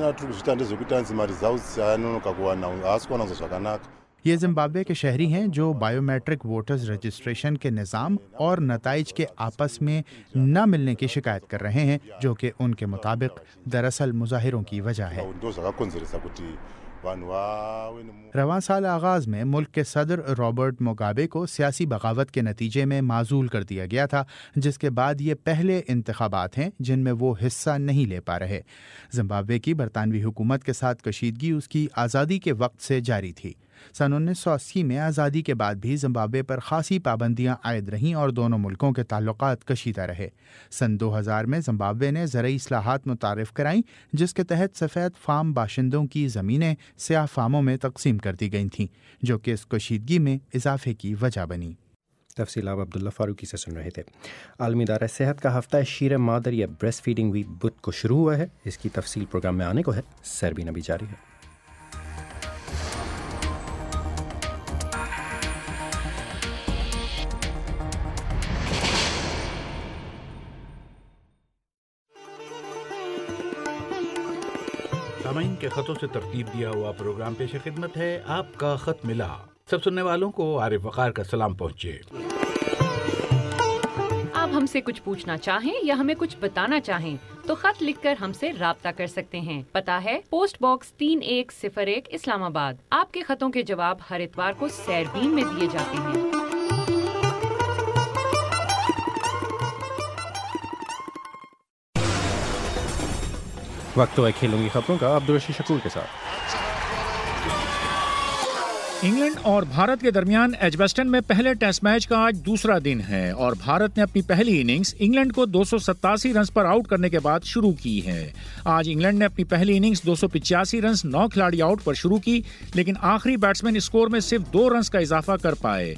ये जिम्बाब्वे के शहरी हैं जो बायोमेट्रिक वोटर्स रजिस्ट्रेशन के निज़ाम और नताइज के आपस में न मिलने की शिकायत कर रहे हैं, जो कि उनके मुताबिक दरअसल मुजाहिरों की वजह है। रवां साल आगाज़ में मुल्क के सदर रॉबर्ट मुगाबे को सियासी बगावत के नतीजे में माजूल कर दिया गया था, जिसके बाद ये पहले इंतखाबात हैं जिनमें वो हिस्सा नहीं ले पा रहे। जिम्बाब्वे की बरतानवी हुकूमत के साथ कशीदगी उसकी आज़ादी के वक्त से जारी थी। सन उन्नीस सौ अस्सी में आज़ादी के बाद भी जिम्बाब्वे पर खासी पाबंदियां आयद रहीं और दोनों मुल्कों के ताल्लुकात कशीदा रहे। सन दो हज़ार में जिम्बाब्वे ने ज़रई इस्लाहात मुतारिफ कराईं, जिसके तहत सफ़ेद फार्म बाशिंदों की ज़मीनें स्याह फार्मों में तकसीम कर दी गई थीं, जो कि इस कशीदगी में इजाफे की वजह बनी। तफसील आप अब्दुल्ला फारूकी से सुन रहे थे। आलमी इदारा सेहत का हफ्ता शीर मादर या ब्रेस्ट फीडिंग वीक बुध को शुरू हुआ है। इसकी तफसील प्रोग्राम में आने को है। सरबीन अभी जारी है। सामाइन के खतों से तरतीब दिया हुआ प्रोग्राम पेश खिदमत है। आपका खत मिला। सब सुनने वालों को आरिफ वकार का सलाम पहुँचे। आप हमसे कुछ पूछना चाहें या हमें कुछ बताना चाहें तो खत लिखकर हमसे राब्ता कर सकते हैं। पता है पोस्ट बॉक्स तीन एक सिफर एक इस्लामाबाद। आपके खतों के जवाब हर इतवार को सैरबीन में दिए जाते हैं। वक्त तो है खेलों की खबरों का। अब्दुल रशीद शकूर के साथ। इंग्लैंड और भारत के दरमियान एजबेस्टन में पहले टेस्ट मैच का आज दूसरा दिन है और भारत ने अपनी पहली इनिंग्स इंग्लैंड को दो सौ सत्तासी रन पर आउट करने के बाद शुरू की है। आज इंग्लैंड ने अपनी पहली इनिंग्स दो सौ पिचासी रन नौ खिलाड़ी आउट पर शुरू की, लेकिन आखिरी बैट्समैन स्कोर में सिर्फ दो रन का इजाफा कर पाए।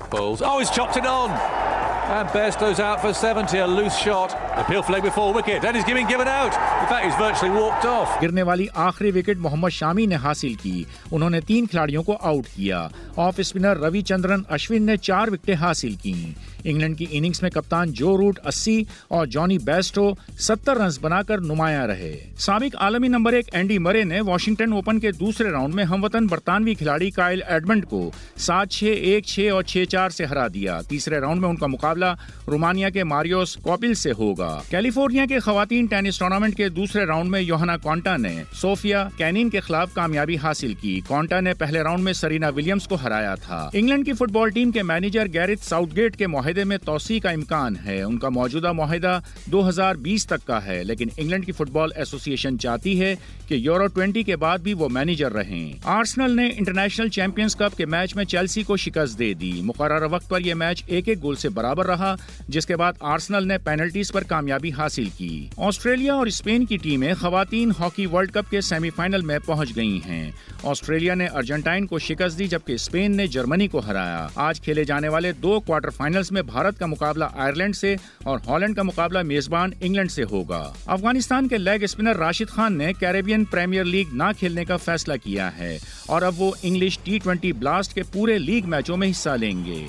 And Bairstow's out for seventy, a loose shot. Appeal flag before wicket, and he's giving given out. In fact, he's virtually walked off. गिरने वाली आखिरी विकेट मोहम्मद शामी ने हासिल की। उन्होंने तीन खिलाड़ियों को आउट किया। ऑफ स्पिनर रविचंद्रन अश्विन ने चार विकेटें हासिल की। इंग्लैंड की इनिंग्स में कप्तान जो रूट अस्सी और जॉनी बेस्टो सत्तर रन बनाकर नुमाया रहे। साबिक आलमी नंबर एक एंडी मरे ने वॉशिंगटन ओपन के दूसरे राउंड में हमवतन बरतानवी खिलाड़ी काइल एडमंड को सात छह, एक छह और छह चार से हरा दिया। तीसरे राउंड में उनका मुकाबला रोमानिया के मारियोस कॉपिल से होगा। कैलिफोर्निया के खवातीन टेनिस टूर्नामेंट के दूसरे राउंड में योहाना कॉन्टा ने सोफिया कैनिन के खिलाफ कामयाबी हासिल की। कॉन्टा ने पहले राउंड में सरीना विलियम्स को हराया था। इंग्लैंड की फुटबॉल टीम के मैनेजर गैरेथ साउथगेट के मुआहदे में तौसी का इम्कान है। उनका मौजूदा मुआहदा दो हज़ार बीस तक का है, लेकिन इंग्लैंड की फुटबॉल एसोसिएशन चाहती है कि यूरो बीस के बाद भी वो मैनेजर रहें। आर्सेनल ने इंटरनेशनल चैंपियंस कप के मैच में चेल्सी को शिकस्त दे दी। मुकर्रर वक्त पर यह मैच एक एक गोल से बराबर रहा, जिसके बाद आर्सेनल ने पेनल्टीज पर कामयाबी हासिल की। ऑस्ट्रेलिया और स्पेन की टीमें खवातीन हॉकी वर्ल्ड कप के सेमीफाइनल में पहुंच गई हैं। ऑस्ट्रेलिया ने अर्जेंटाइन को शिकस्त दी, जबकि स्पेन ने जर्मनी को हराया। आज खेले जाने वाले दो क्वार्टर फाइनल्स में भारत का मुकाबला आयरलैंड से और हॉलैंड का मुकाबला मेजबान इंग्लैंड से होगा। अफगानिस्तान के लेग स्पिनर राशिद खान ने कैरेबियन प्रीमियर लीग न खेलने का फैसला किया है और अब वो इंग्लिश टी ट्वेंटी ब्लास्ट के पूरे लीग मैचों में हिस्सा लेंगे।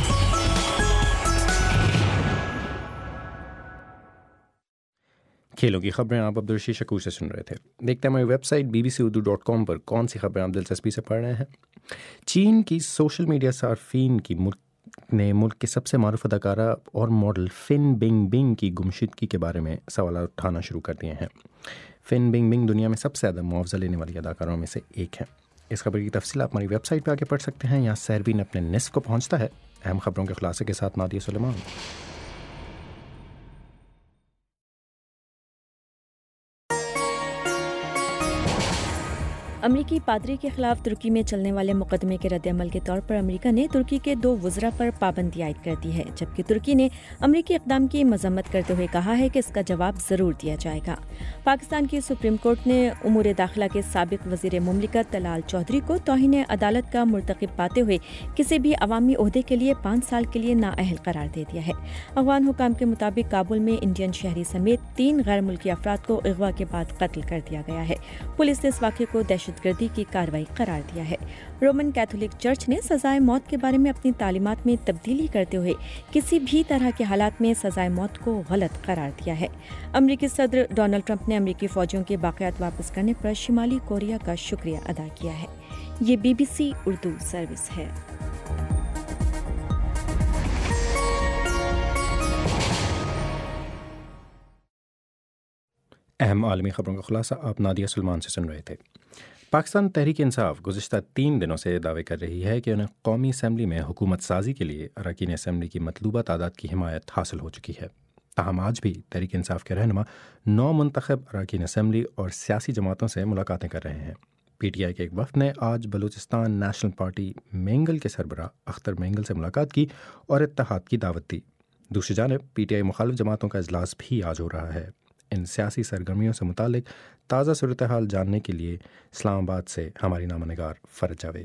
खेलों की खबरें आप अब्दुल रशीद शकूर से सुन रहे थे। देखते हैं हमारी website B B C Urdu dot com पर कौन सी खबरें आप दिलचस्पी से पढ़ रहे हैं। चीन की सोशल मीडिया सार्फिन की मुल्क ने मुल्क के सबसे मारूफ अदाकारा और मॉडल फिन बिंग बिंग की गुमशुदगी के बारे में सवाल उठाना शुरू कर दिए हैं। फिन बिंग बिंग दुनिया में सबसे ज़्यादा मुआवजा लेने वाली अदाकारों में से एक है। इस खबर की तफसील आप हमारी वेबसाइट पर आके पढ़ सकते हैं। यहाँ सैरबीन अपने निस्फ को पहुँचता है। अहम खबरों के खुलासे के साथ नादिया सुलेमान। امریکی پادری کے خلاف ترکی میں چلنے والے مقدمے کے رد عمل کے طور پر امریکہ نے ترکی کے دو وزراء پر پابندی عائد کر دی ہے، جبکہ ترکی نے امریکی اقدام کی مذمت کرتے ہوئے کہا ہے کہ اس کا جواب ضرور دیا جائے گا۔ پاکستان کی سپریم کورٹ نے امور داخلہ کے سابق وزیر مملکت طلال چودھری کو توہین عدالت کا مرتکب پاتے ہوئے کسی بھی عوامی عہدے کے لیے پانچ سال کے لیے نااہل قرار دے دیا ہے۔ افغان حکام کے مطابق کابل میں انڈین شہری سمیت تین غیر ملکی افراد کو اغوا کے بعد قتل کر دیا گیا ہے۔ پولیس نے اس واقعے کو دہشت گردی کی کارروائی قرار دیا ہے۔ رومن کیتھولک چرچ نے سزائے موت کے بارے میں اپنی تعلیمات میں تبدیلی کرتے ہوئے کسی بھی طرح کے حالات میں سزائے موت کو غلط قرار دیا ہے۔ امریکی صدر ڈونلڈ ٹرمپ نے امریکی فوجیوں کے باقیات واپس کرنے پر شمالی کوریا کا شکریہ ادا کیا ہے۔ یہ B B C Urdu service ہے۔ اہم عالمی خبروں کا خلاصہ آپ نادیہ سلمان سے سن رہے تھے۔ پاکستان تحریک انصاف گزشتہ تین دنوں سے دعوے کر رہی ہے کہ انہیں قومی اسمبلی میں حکومت سازی کے لیے اراکین اسمبلی کی مطلوبہ تعداد کی حمایت حاصل ہو چکی ہے۔ تاہم آج بھی تحریک انصاف کے رہنما نو منتخب اراکین اسمبلی اور سیاسی جماعتوں سے ملاقاتیں کر رہے ہیں۔ پی ٹی آئی کے ایک وفد نے آج بلوچستان نیشنل پارٹی مینگل کے سربراہ اختر مینگل سے ملاقات کی اور اتحاد کی دعوت دی۔ دوسری جانب پی ٹی آئی مخالف جماعتوں کا اجلاس بھی آج ہو رہا ہے۔ ان سیاسی سرگرمیوں سے متعلق تازہ صورتحال جاننے کے لیے اسلام آباد سے ہماری نامہ نگار فرج جاوید۔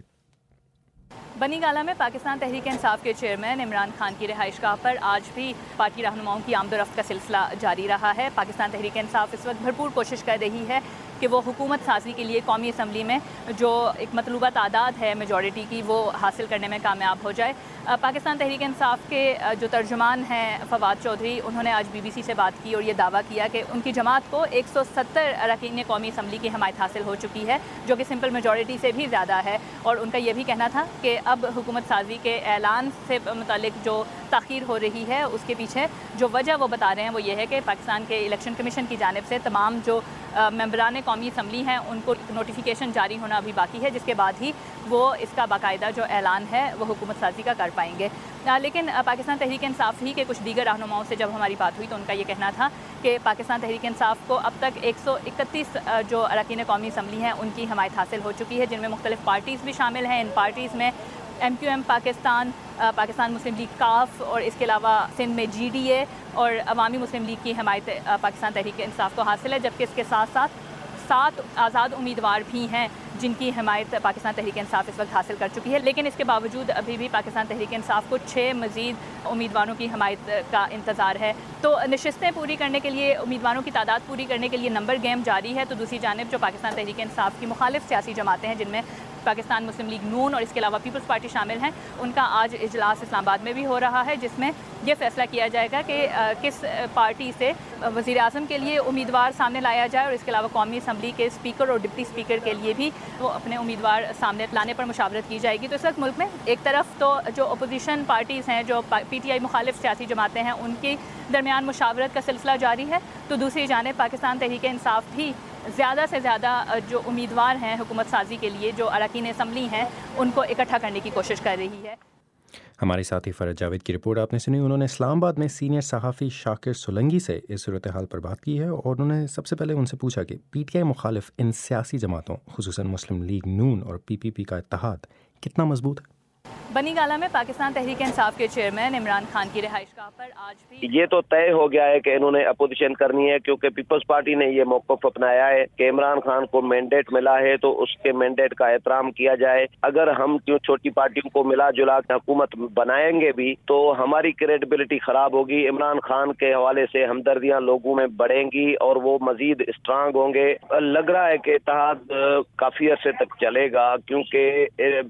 بنی گالہ میں پاکستان تحریک انصاف کے چیئرمین عمران خان کی رہائش گاہ پر آج بھی پارٹی رہنماؤں کی آمد و رفت کا سلسلہ جاری رہا ہے۔ پاکستان تحریک انصاف اس وقت بھرپور کوشش کر رہی ہے کہ وہ حکومت سازی کے لیے قومی اسمبلی میں جو ایک مطلوبہ تعداد ہے میجورٹی کی وہ حاصل کرنے میں کامیاب ہو جائے۔ پاکستان تحریک انصاف کے جو ترجمان ہیں فواد چودھری، انہوں نے آج بی بی سی سے بات کی اور یہ دعویٰ کیا کہ ان کی جماعت کو ایک سو ستر اراکین قومی اسمبلی کی حمایت حاصل ہو چکی ہے، جو کہ سمپل میجورٹی سے بھی زیادہ ہے، اور ان کا یہ بھی کہنا تھا کہ اب حکومت سازی کے اعلان سے متعلق جو تاخیر ہو رہی ہے اس کے پیچھے جو وجہ وہ بتا رہے ہیں وہ یہ ہے کہ پاکستان کے الیکشن کمیشن کی جانب سے تمام جو ممبران قومی اسمبلی ہیں ان کو نوٹیفیکیشن جاری ہونا ابھی باقی ہے، جس کے بعد ہی وہ اس کا باقاعدہ جو اعلان ہے وہ حکومت سازی کا کر پائیں گے۔ لیکن پاکستان تحریک انصاف ہی کے کچھ دیگر رہنماؤں سے جب ہماری بات ہوئی تو ان کا یہ کہنا تھا کہ پاکستان تحریک انصاف کو اب تک ایک سو اکتیس جو اراکین قومی اسمبلی ہیں ان کی حمایت حاصل ہو چکی ہے، جن میں مختلف پارٹیز بھی شامل ہیں۔ ان پارٹیز میں M Q M Pakistan, Pakistan Muslim League کاف، اور اس کے علاوہ سندھ میں جی ڈی اے اور عوامی مسلم لیگ کی حمایت پاکستان تحریک انصاف کو حاصل ہے، جبکہ اس کے ساتھ ساتھ سات آزاد امیدوار بھی ہیں جن کی حمایت پاکستان تحریک انصاف اس وقت حاصل کر چکی ہے۔ لیکن اس کے باوجود ابھی بھی پاکستان تحریک انصاف کو چھ مزید امیدواروں کی حمایت کا انتظار ہے۔ تو نشستیں پوری کرنے کے لیے، امیدواروں کی تعداد پوری کرنے کے لیے نمبر گیم جاری ہے، تو دوسری جانب جو پاکستان تحریک انصاف کی مخالف سیاسی جماعتیں ہیں جن میں پاکستان مسلم لیگ نون اور اس کے علاوہ پیپلز پارٹی شامل ہیں، ان کا آج اجلاس اسلام آباد میں بھی ہو رہا ہے، جس میں یہ فیصلہ کیا جائے گا کہ کس پارٹی سے وزیر اعظم کے لیے امیدوار سامنے لایا جائے، اور اس کے علاوہ قومی اسمبلی کے اسپیکر اور ڈپٹی اسپیکر کے لیے بھی وہ اپنے امیدوار سامنے لانے پر مشاورت کی جائے گی۔ تو اس وقت ملک میں ایک طرف تو جو اپوزیشن پارٹیز ہیں، جو پی ٹی آئی مخالف سیاسی جماعتیں ہیں، ان کے درمیان مشاورت کا سلسلہ جاری ہے، تو دوسری جانب پاکستان تحریک انصاف بھی زیادہ سے زیادہ جو امیدوار ہیں حکومت سازی کے لیے، جو اراکین اسمبلی ہیں، ان کو اکٹھا کرنے کی کوشش کر رہی ہے۔ ہمارے ساتھی فرج جاوید کی رپورٹ آپ نے سنی۔ انہوں نے اسلام آباد میں سینئر صحافی شاکر سولنگی سے اس صورتحال پر بات کی ہے، اور انہوں نے سب سے پہلے ان سے پوچھا کہ پی ٹی آئی مخالف ان سیاسی جماعتوں خصوصاً مسلم لیگ نون اور پی پی پی کا اتحاد کتنا مضبوط ہے۔ بنی گالہ میں پاکستان تحریک انصاف کے چیئرمین عمران خان کی رہائش گاہ پر آج بھی یہ تو طے ہو گیا ہے کہ انہوں نے اپوزیشن کرنی ہے، کیونکہ پیپلز پارٹی نے یہ موقف اپنایا ہے کہ عمران خان کو مینڈیٹ ملا ہے تو اس کے مینڈیٹ کا احترام کیا جائے۔ اگر ہم چھوٹی پارٹیوں کو ملا جلا کے حکومت بنائیں گے بھی تو ہماری کریڈیبلٹی خراب ہوگی۔ عمران خان کے حوالے سے ہمدردیاں لوگوں میں بڑھیں گی اور وہ مزید اسٹرانگ ہوں گے۔ لگ رہا ہے کہ اتحاد کافی عرصے تک چلے گا، کیونکہ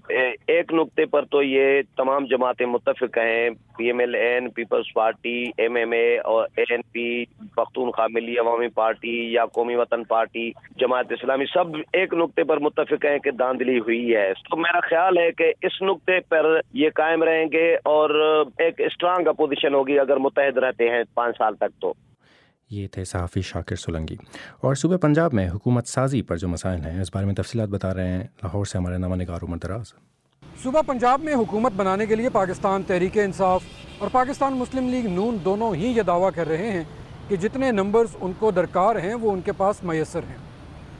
ایک نقطے پر تو یہ تمام جماعتیں متفق ہیں، P M L N, Peoples Party, M M A اور اے این پی، پختونخوا ملی عوامی پارٹی یا قومی وطن پارٹی، جماعت اسلامی، سب ایک نقطے پر متفق ہیں کہ داندلی ہوئی ہے۔ تو میرا خیال ہے کہ اس نقطے پر یہ قائم رہیں گے اور ایک اسٹرانگ اپوزیشن ہوگی اگر متحد رہتے ہیں پانچ سال تک۔ تو یہ تھے صحافی شاکر سولنگی۔ اور صوبہ پنجاب میں حکومت سازی پر جو مسائل ہیں اس بارے میں تفصیلات بتا رہے ہیں لاہور سے ہمارے نامہ نگار عمر دراز۔ صوبہ پنجاب میں حکومت بنانے کے لیے پاکستان تحریک انصاف اور پاکستان مسلم لیگ نون دونوں ہی یہ دعویٰ کر رہے ہیں کہ جتنے نمبرز ان کو درکار ہیں وہ ان کے پاس میسر ہیں۔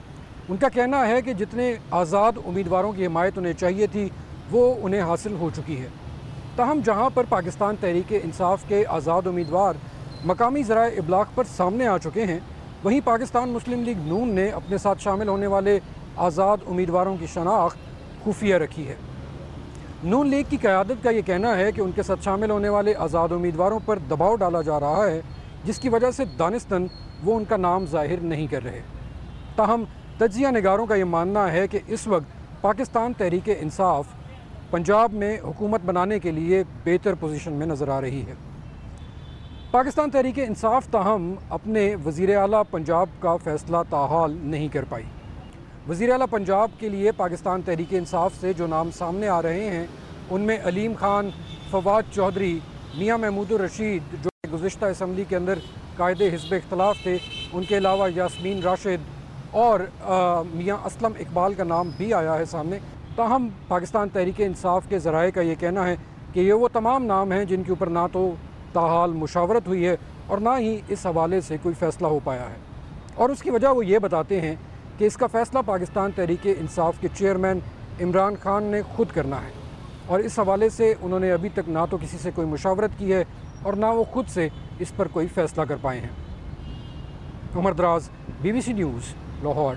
ان کا کہنا ہے کہ جتنے آزاد امیدواروں کی حمایت انہیں چاہیے تھی وہ انہیں حاصل ہو چکی ہے. تاہم جہاں پر پاکستان تحریک انصاف کے آزاد امیدوار مقامی ذرائع ابلاغ پر سامنے آ چکے ہیں، وہیں پاکستان مسلم لیگ نون نے اپنے ساتھ شامل ہونے والے آزاد امیدواروں کی شناخت خفیہ رکھی ہے. نون لیگ کی قیادت کا یہ کہنا ہے کہ ان کے ساتھ شامل ہونے والے آزاد امیدواروں پر دباؤ ڈالا جا رہا ہے، جس کی وجہ سے دانستاً وہ ان کا نام ظاہر نہیں کر رہے. تاہم تجزیہ نگاروں کا یہ ماننا ہے کہ اس وقت پاکستان تحریک انصاف پنجاب میں حکومت بنانے کے لیے بہتر پوزیشن میں نظر آ رہی ہے. پاکستان تحریک انصاف تاہم اپنے وزیر اعلیٰ پنجاب کا فیصلہ تاحال نہیں کر پائی. وزیر اعلیٰ پنجاب کے لیے پاکستان تحریک انصاف سے جو نام سامنے آ رہے ہیں ان میں علیم خان، فواد چودھری، میاں محمود الرشید جو گزشتہ اسمبلی کے اندر قائد حزب اختلاف تھے، ان کے علاوہ یاسمین راشد اور میاں اسلم اقبال کا نام بھی آیا ہے سامنے. تاہم پاکستان تحریک انصاف کے ذرائع کا یہ کہنا ہے کہ یہ وہ تمام نام ہیں جن کے اوپر نہ تو تاحال مشاورت ہوئی ہے اور نہ ہی اس حوالے سے کوئی فیصلہ ہو پایا ہے. اور اس کی وجہ وہ یہ بتاتے ہیں کہ اس کا فیصلہ پاکستان تحریک انصاف کے چیئرمین عمران خان نے خود کرنا ہے، اور اس حوالے سے انہوں نے ابھی تک نہ تو کسی سے کوئی مشاورت کی ہے اور نہ وہ خود سے اس پر کوئی فیصلہ کر پائے ہیں. Umar Daraz, B B C news, Lahore.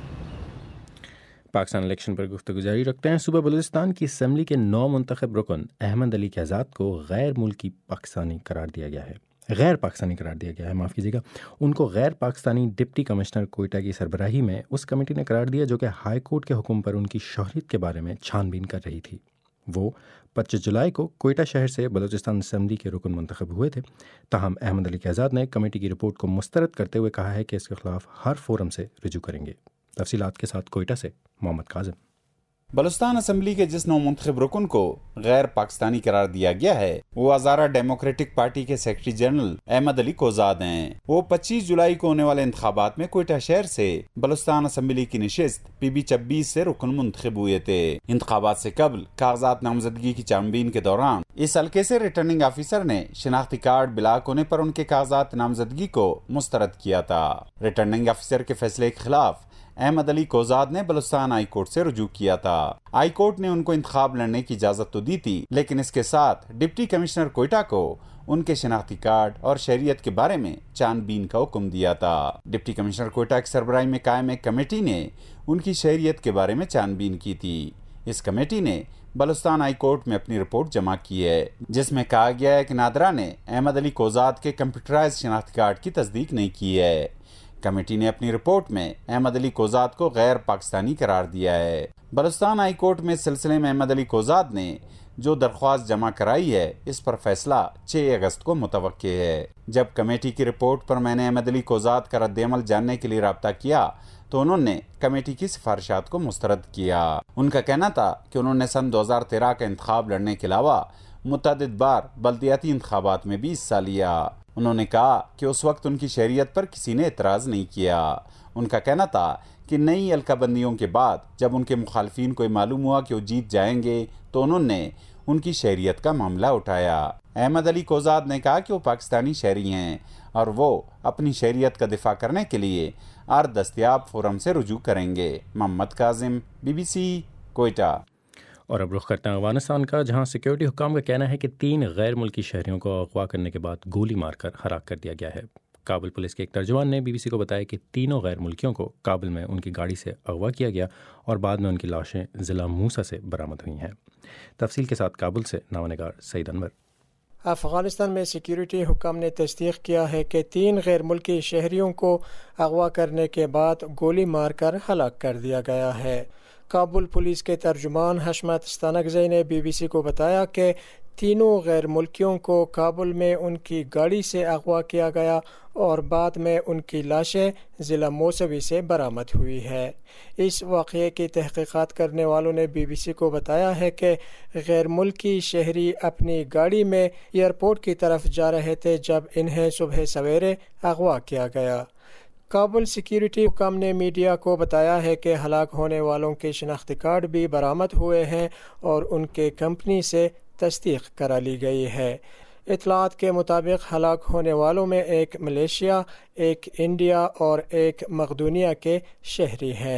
Pakistan election پر گفتگو جاری رکھتے ہیں. صوبہ بلوچستان کی اسمبلی کے نو منتخب رکن احمد علی کہزاد کو غیر ملکی پاکستانی قرار دیا گیا ہے غیر پاکستانی قرار دیا گیا ہے معاف کیجیے گا ان کو غیر پاکستانی ڈپٹی کمشنر کوئٹہ کی سربراہی میں اس کمیٹی نے قرار دیا جو کہ ہائی کورٹ کے حکم پر ان کی شہریت کے بارے میں چھان بین کر رہی تھی. وہ پچیس جولائی کو کوئٹہ شہر سے بلوچستان اسمبلی کے رکن منتخب ہوئے تھے. تاہم احمد علی کہزاد نے کمیٹی کی رپورٹ کو مسترد کرتے ہوئے کہا ہے کہ اس کے خلاف ہر فورم سے رجوع کریں گے. تفصیلات کے ساتھ کوئٹہ سے محمد کاظم. بلوچستان اسمبلی کے جس نو منتخب رکن کو غیر پاکستانی قرار دیا گیا ہے وہ ہزارہ ڈیموکریٹک پارٹی کے سیکرٹری جنرل احمد علی کوزاد ہیں. وہ پچیس جولائی کو ہونے والے انتخابات میں کوئٹہ شہر سے بلوچستان اسمبلی کی نشست پی بی چھبیس سے رکن منتخب ہوئے تھے. انتخابات سے قبل کاغذات نامزدگی کی چھانبین کے دوران اس حلقے سے ریٹرننگ آفیسر نے شناختی کارڈ بلاک ہونے پر ان کے کاغذات نامزدگی کو مسترد کیا تھا. ریٹرننگ آفیسر کے فیصلے کے خلاف احمد علی کوزاد نے بلوچستان ہائی کورٹ سے رجوع کیا تھا. ہائی کورٹ نے ان کو انتخاب لڑنے کی اجازت تو دی تھی، لیکن اس کے ساتھ ڈپٹی کمشنر کوئٹہ کو ان کے شناختی کارڈ اور شہریت کے بارے میں چھان بین کا حکم دیا تھا. ڈپٹی کمشنر کوئٹہ کی سربراہی میں قائم ایک کمیٹی نے ان کی شہریت کے بارے میں چھان بین کی تھی. اس کمیٹی نے بلوچستان ہائی کورٹ میں اپنی رپورٹ جمع کی ہے، جس میں کہا گیا ہے کہ نادرا نے احمد علی کوزاد کے کمپیوٹرائز شناختی کارڈ کی تصدیق نہیں کی ہے. کمیٹی نے اپنی رپورٹ میں احمد علی کوزاد کو غیر پاکستانی قرار دیا ہے. بلوچستان ہائی کورٹ میں اس سلسلے میں احمد علی کوزاد نے جو درخواست جمع کرائی ہے اس پر فیصلہ چھ اگست کو متوقع ہے. جب کمیٹی کی رپورٹ پر میں نے احمد علی کوزاد کا رد عمل جاننے کے لیے رابطہ کیا تو انہوں نے کمیٹی کی سفارشات کو مسترد کیا. ان کا کہنا تھا کہ انہوں نے سن دو ہزار تیرہ کا انتخاب لڑنے کے علاوہ متعدد بار بلدیاتی انتخابات میں بھی حصہ لیا. انہوں نے کہا کہ اس وقت ان کی شہریت پر کسی نے اعتراض نہیں کیا. ان کا کہنا تھا کہ نئی حلقہ بندیوں کے بعد جب ان کے مخالفین کو معلوم ہوا کہ وہ جیت جائیں گے تو انہوں نے ان کی شہریت کا معاملہ اٹھایا. احمد علی کوزاد نے کہا کہ وہ پاکستانی شہری ہیں اور وہ اپنی شہریت کا دفاع کرنے کے لیے ہر دستیاب فورم سے رجوع کریں گے. Muhammad Kazim, B B C, Quetta. اور اب رخ کرتے ہیں افغانستان کا، جہاں سیکیورٹی حکام کا کہنا ہے کہ تین غیر ملکی شہریوں کو اغوا کرنے کے بعد گولی مار کر ہلاک کر دیا گیا ہے. کابل پولیس کے ایک ترجمان نے بی بی سی کو بتایا کہ تینوں غیر ملکیوں کو کابل میں ان کی گاڑی سے اغوا کیا گیا اور بعد میں ان کی لاشیں ضلع موسا سے برآمد ہوئی ہیں. تفصیل کے ساتھ کابل سے نامہ نگار سعید انور. افغانستان میں سیکیورٹی حکام نے تصدیق کیا ہے کہ تین غیر ملکی شہریوں کو اغوا کرنے کے بعد گولی مار کر ہلاک کر دیا گیا ہے. کابل پولیس کے ترجمان حشمت ستانکزئی نے بی بی سی کو بتایا کہ تینوں غیر ملکیوں کو کابل میں ان کی گاڑی سے اغوا کیا گیا اور بعد میں ان کی لاشیں ضلع موسوی سے برآمد ہوئی ہے. اس واقعے کی تحقیقات کرنے والوں نے بی بی سی کو بتایا ہے کہ غیر ملکی شہری اپنی گاڑی میں ایئرپورٹ کی طرف جا رہے تھے جب انہیں صبح سویرے اغوا کیا گیا. کابل سیکیورٹی حکام نے میڈیا کو بتایا ہے کہ ہلاک ہونے والوں کے شناختی کارڈ بھی برآمد ہوئے ہیں اور ان کے کمپنی سے تصدیق کرا لی گئی ہے. اطلاعات کے مطابق ہلاک ہونے والوں میں ایک ملیشیا، ایک انڈیا اور ایک مقدونیہ کے شہری ہیں.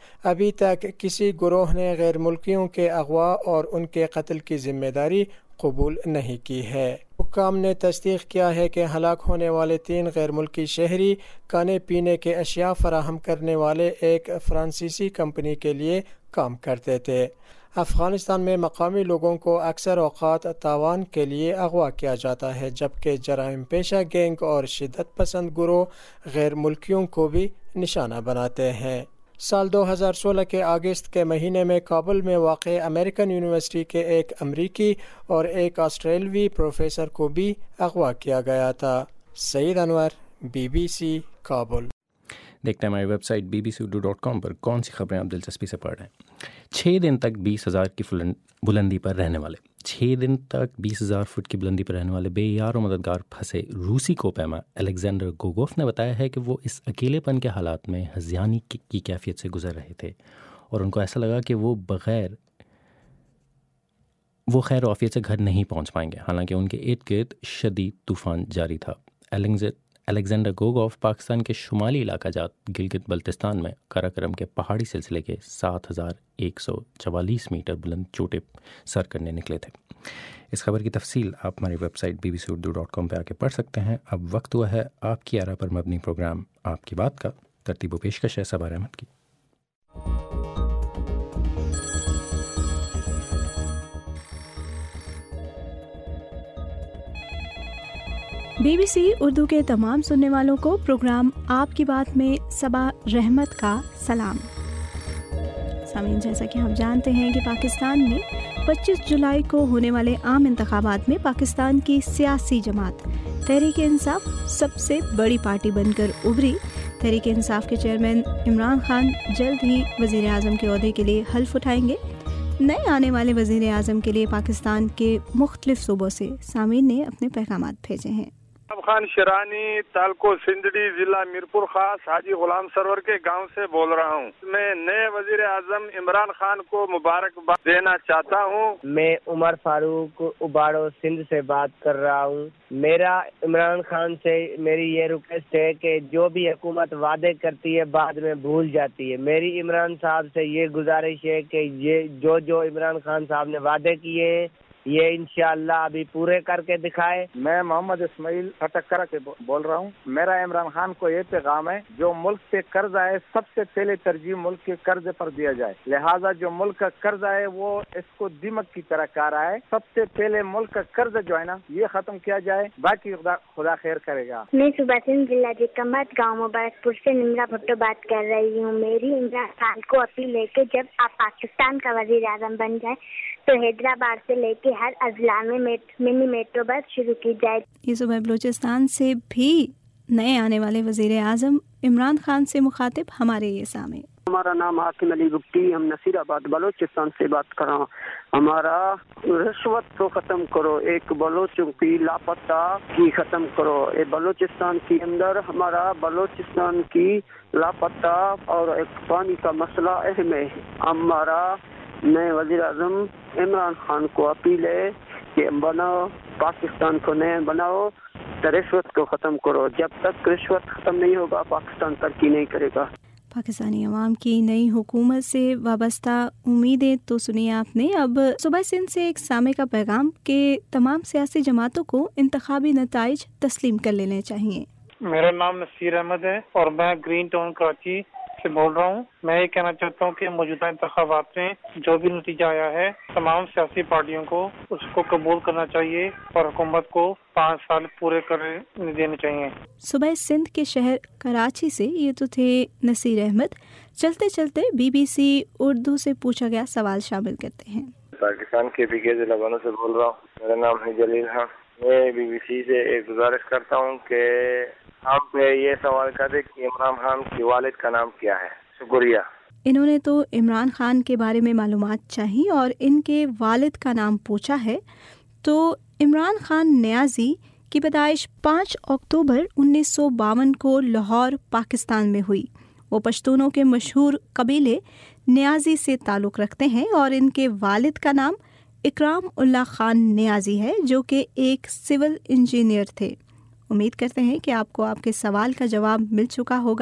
ابھی تک کسی گروہ نے غیر ملکیوں کے اغوا اور ان کے قتل کی ذمہ داری قبول نہیں کی ہے۔ حکام نے تصدیق کیا ہے کہ ہلاک ہونے والے تین غیر ملکی شہری کھانے پینے کے اشیاء فراہم کرنے والے ایک فرانسیسی کمپنی کے لیے کام کرتے تھے۔ افغانستان میں مقامی لوگوں کو اکثر اوقات تاوان کے لیے اغوا کیا جاتا ہے، جبکہ جرائم پیشہ گینگ اور شدت پسند گروہ غیر ملکیوں کو بھی نشانہ بناتے ہیں۔ سال دو ہزار سولہ کے اگست کے مہینے میں کابل میں واقع امریکن یونیورسٹی کے ایک امریکی اور ایک آسٹریلوی پروفیسر کو بھی اغوا کیا گیا تھا۔ Saeed Anwar, B B C, Kabul. دیکھتے ہیں ہماری website B B C Urdu dot com پر کون سی خبریں آپ دلچسپی سے پڑھ رہے ہیں۔ چھ دن تک بیس ہزار کی بلندی پر رہنے والے چھ دن تک بیس ہزار فٹ کی بلندی پر رہنے والے بے یار و مددگار پھنسے روسی کوپیما الیگزینڈر گوگوف نے بتایا ہے کہ وہ اس اکیلے پن کے حالات میں ہذیانی کی کیفیت سے گزر رہے تھے اور ان کو ایسا لگا کہ وہ بغیر وہ خیر و عافیت سے گھر نہیں پہنچ پائیں گے، حالانکہ ان کے ارد گرد شدید طوفان جاری تھا۔ الیگزینڈر گوگوف پاکستان کے شمالی علاقہ جات گلگت بلتستان میں قراقرم کے پہاڑی سلسلے کے سات ہزار ایک سو چوالیس میٹر بلند چوٹے سر کرنے نکلے تھے۔ اس خبر کی تفصیل آپ ہماری website B B C Urdu dot com پہ آ کے پڑھ سکتے ہیں۔ اب وقت ہوا ہے آپ کی آرا پر مبنی پروگرام آپ کی بات کا۔ ترتیب و پیشکش ہے صبر احمد کی۔ بی بی سی اردو کے تمام سننے والوں کو پروگرام آپ کی بات میں صبا رحمت کا سلام۔ سامعین، جیسا کہ ہم جانتے ہیں کہ پاکستان میں پچیس جولائی کو ہونے والے عام انتخابات میں پاکستان کی سیاسی جماعت تحریک انصاف سب سے بڑی پارٹی بن کر ابھری۔ تحریک انصاف کے چیئرمین عمران خان جلد ہی وزیر اعظم کے عہدے کے لیے حلف اٹھائیں گے۔ نئے آنے والے وزیر اعظم کے لیے پاکستان کے مختلف صوبوں سے سامعین نے اپنے پیغامات بھیجے ہیں۔ خان شرانی، تالکو سندھڑی، ضلع میرپور خاص، حاجی غلام سرور کے گاؤں سے بول رہا ہوں۔ میں نئے وزیر اعظم عمران خان کو مبارکباد دینا چاہتا ہوں۔ میں عمر فاروق اباڑو سندھ سے بات کر رہا ہوں۔ میرا عمران خان سے میری یہ ریکویسٹ ہے کہ جو بھی حکومت وعدے کرتی ہے بعد میں بھول جاتی ہے۔ میری عمران صاحب سے یہ گزارش ہے کہ یہ جو جو عمران خان صاحب نے وعدے کیے یہ انشاءاللہ ابھی پورے کر کے دکھائے۔ میں محمد اسماعیل اٹکرا سے بول رہا ہوں۔ میرا عمران خان کو یہ پیغام ہے جو ملک سے قرض آئے سب سے پہلے ترجیح ملک کے قرض پر دیا جائے، لہٰذا جو ملک کا قرض آئے وہ اس کو دیمک کی طرح کار رہا ہے، سب سے پہلے ملک کا قرض جو ہے نا یہ ختم کیا جائے، باقی خدا خدا خیر کرے گا۔ میں صبح سنگھ ضلع جکمبت گاؤں مبارک پور سے نمرا بھٹو بات کر رہی ہوں۔ میری عمران خان کو اپیل ہے کہ جب آپ پاکستان کا وزیر اعظم بن جائے تو حیدرآباد سے لے کے ہر اضلاع میں منی میٹرو بس شروع کی جائے۔ یہ صوبہ بلوچستان سے بھی نئے آنے والے وزیر اعظم عمران خان سے مخاطب ہمارے یہ سامنے۔ ہمارا نام حاکم علی بگٹی، ہم نصیر آباد بلوچستان سے بات کر رہا ہوں۔ ہمارا رشوت کو ختم کرو، ایک بلوچوں کی لاپتہ کی ختم کرو۔ یہ بلوچستان کے اندر ہمارا بلوچستان کی لاپتہ اور ایک پانی کا مسئلہ اہم ہے۔ ہمارا نئے وزیر اعظم عمران خان کو اپیل ہے کہ بناؤ پاکستان کو نئے بناؤ، رشوت کو ختم کرو۔ جب تک رشوت ختم نہیں ہوگا پاکستان ترقی نہیں کرے گا۔ پاکستانی عوام کی نئی حکومت سے وابستہ امیدیں تو سنی آپ نے۔ اب صوبہ سندھ سے ایک سامع کا پیغام کہ تمام سیاسی جماعتوں کو انتخابی نتائج تسلیم کر لینے چاہیے۔ میرا نام نصیر احمد ہے اور میں گرین ٹاؤن کراچی سے بول رہا ہوں۔ میں یہ کہنا چاہتا ہوں کہ موجودہ انتخابات میں جو بھی نتیجہ آیا ہے تمام سیاسی پارٹیوں کو اس کو قبول کرنا چاہیے اور حکومت کو پانچ سال پورے کرنے دینے چاہیے۔ صوبہ سندھ کے شہر کراچی سے یہ تو تھے نصیر احمد۔ چلتے چلتے بی بی سی اردو سے پوچھا گیا سوال شامل کرتے ہیں۔ پاکستان کے پی کے ضلع بنو سے بول رہا ہوں۔ میرا نام ہے جلیل خان۔ میں بی بی سی سے ایک گزارش کرتا ہوں کہ آپ پہ یہ سوال کر دیں کہ عمران خان کے والد کا نام کیا ہے۔ شکریہ۔ انہوں نے تو عمران خان کے بارے میں معلومات چاہی اور ان کے والد کا نام پوچھا ہے۔ تو عمران خان نیازی کی پیدائش پانچ اکتوبر انیس سو باون کو لاہور پاکستان میں ہوئی۔ وہ پشتونوں کے مشہور قبیلے نیازی سے تعلق رکھتے ہیں اور ان کے والد کا نام اکرام اللہ خان نیازی ہے جو کہ ایک سول انجینئر تھے۔ امید کرتے ہیں کہ آپ کو آپ کے سوال کا جواب مل چکا ہوگا۔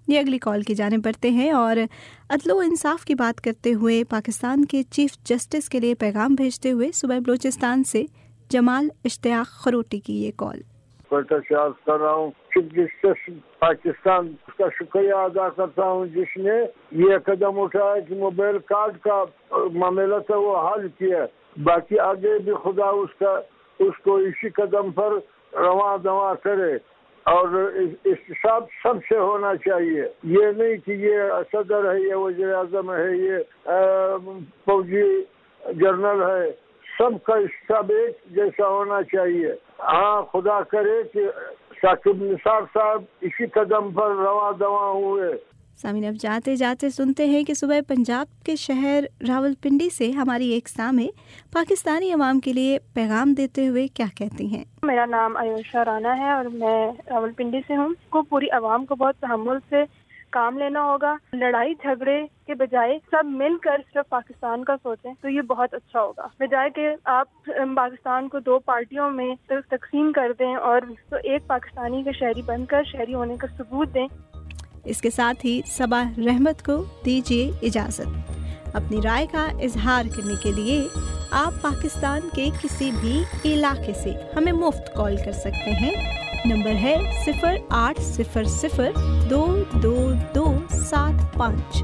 یہ اگلی کال کی جانب بڑھتے ہیں اور عدل و انصاف کی بات کرتے ہوئے پاکستان کے چیف جسٹس کے لیے پیغام بھیجتے ہوئے صوبہ بلوچستان سے جمال اشتیاق خروٹی کی یہ کال۔ کر رہا ہوں چیف جسٹس پاکستان کا شکریہ ادا کرتا ہوں جس نے یہ قدم اٹھایا کہ موبائل کارڈ کا معاملہ تھا وہ حل کیا، باقی آگے بھی خدا اس کا اس کو اسی قدم پر رواں دواں کرے، اور احتساب سب سے ہونا چاہیے، یہ نہیں کہ یہ صدر ہے، یہ وزیر اعظم ہے، یہ فوجی جنرل ہے، سب کا احتساب ایک جیسا ہونا چاہیے۔ ہاں خدا کرے کہ ثاقب نثار صاحب اسی قدم پر رواں دواں ہوئے۔ سامعین اب جاتے جاتے سنتے ہیں کہ صوبہ پنجاب کے شہر راولپنڈی سے ہماری ایک سامع پاکستانی عوام کے لیے پیغام دیتے ہوئے کیا کہتی ہیں۔ میرا نام ایوشا رانا ہے اور میں راولپنڈی سے ہوں۔ کو پوری عوام کو بہت تحمل سے کام لینا ہوگا، لڑائی جھگڑے کے بجائے سب مل کر صرف پاکستان کا سوچیں تو یہ بہت اچھا ہوگا، بجائے کہ آپ پاکستان کو دو پارٹیوں میں تقسیم کر دیں اور تو ایک پاکستانی کے شہری بن کر شہری ہونے کا ثبوت دیں۔ اس کے ساتھ ہی صبا رحمت کو دیجیے اجازت۔ اپنی رائے کا اظہار کرنے کے لیے آپ پاکستان کے کسی بھی علاقے سے ہمیں مفت کال کر سکتے ہیں۔ نمبر ہے صفر آٹھ صفر صفر دو دو دو سات پانچ۔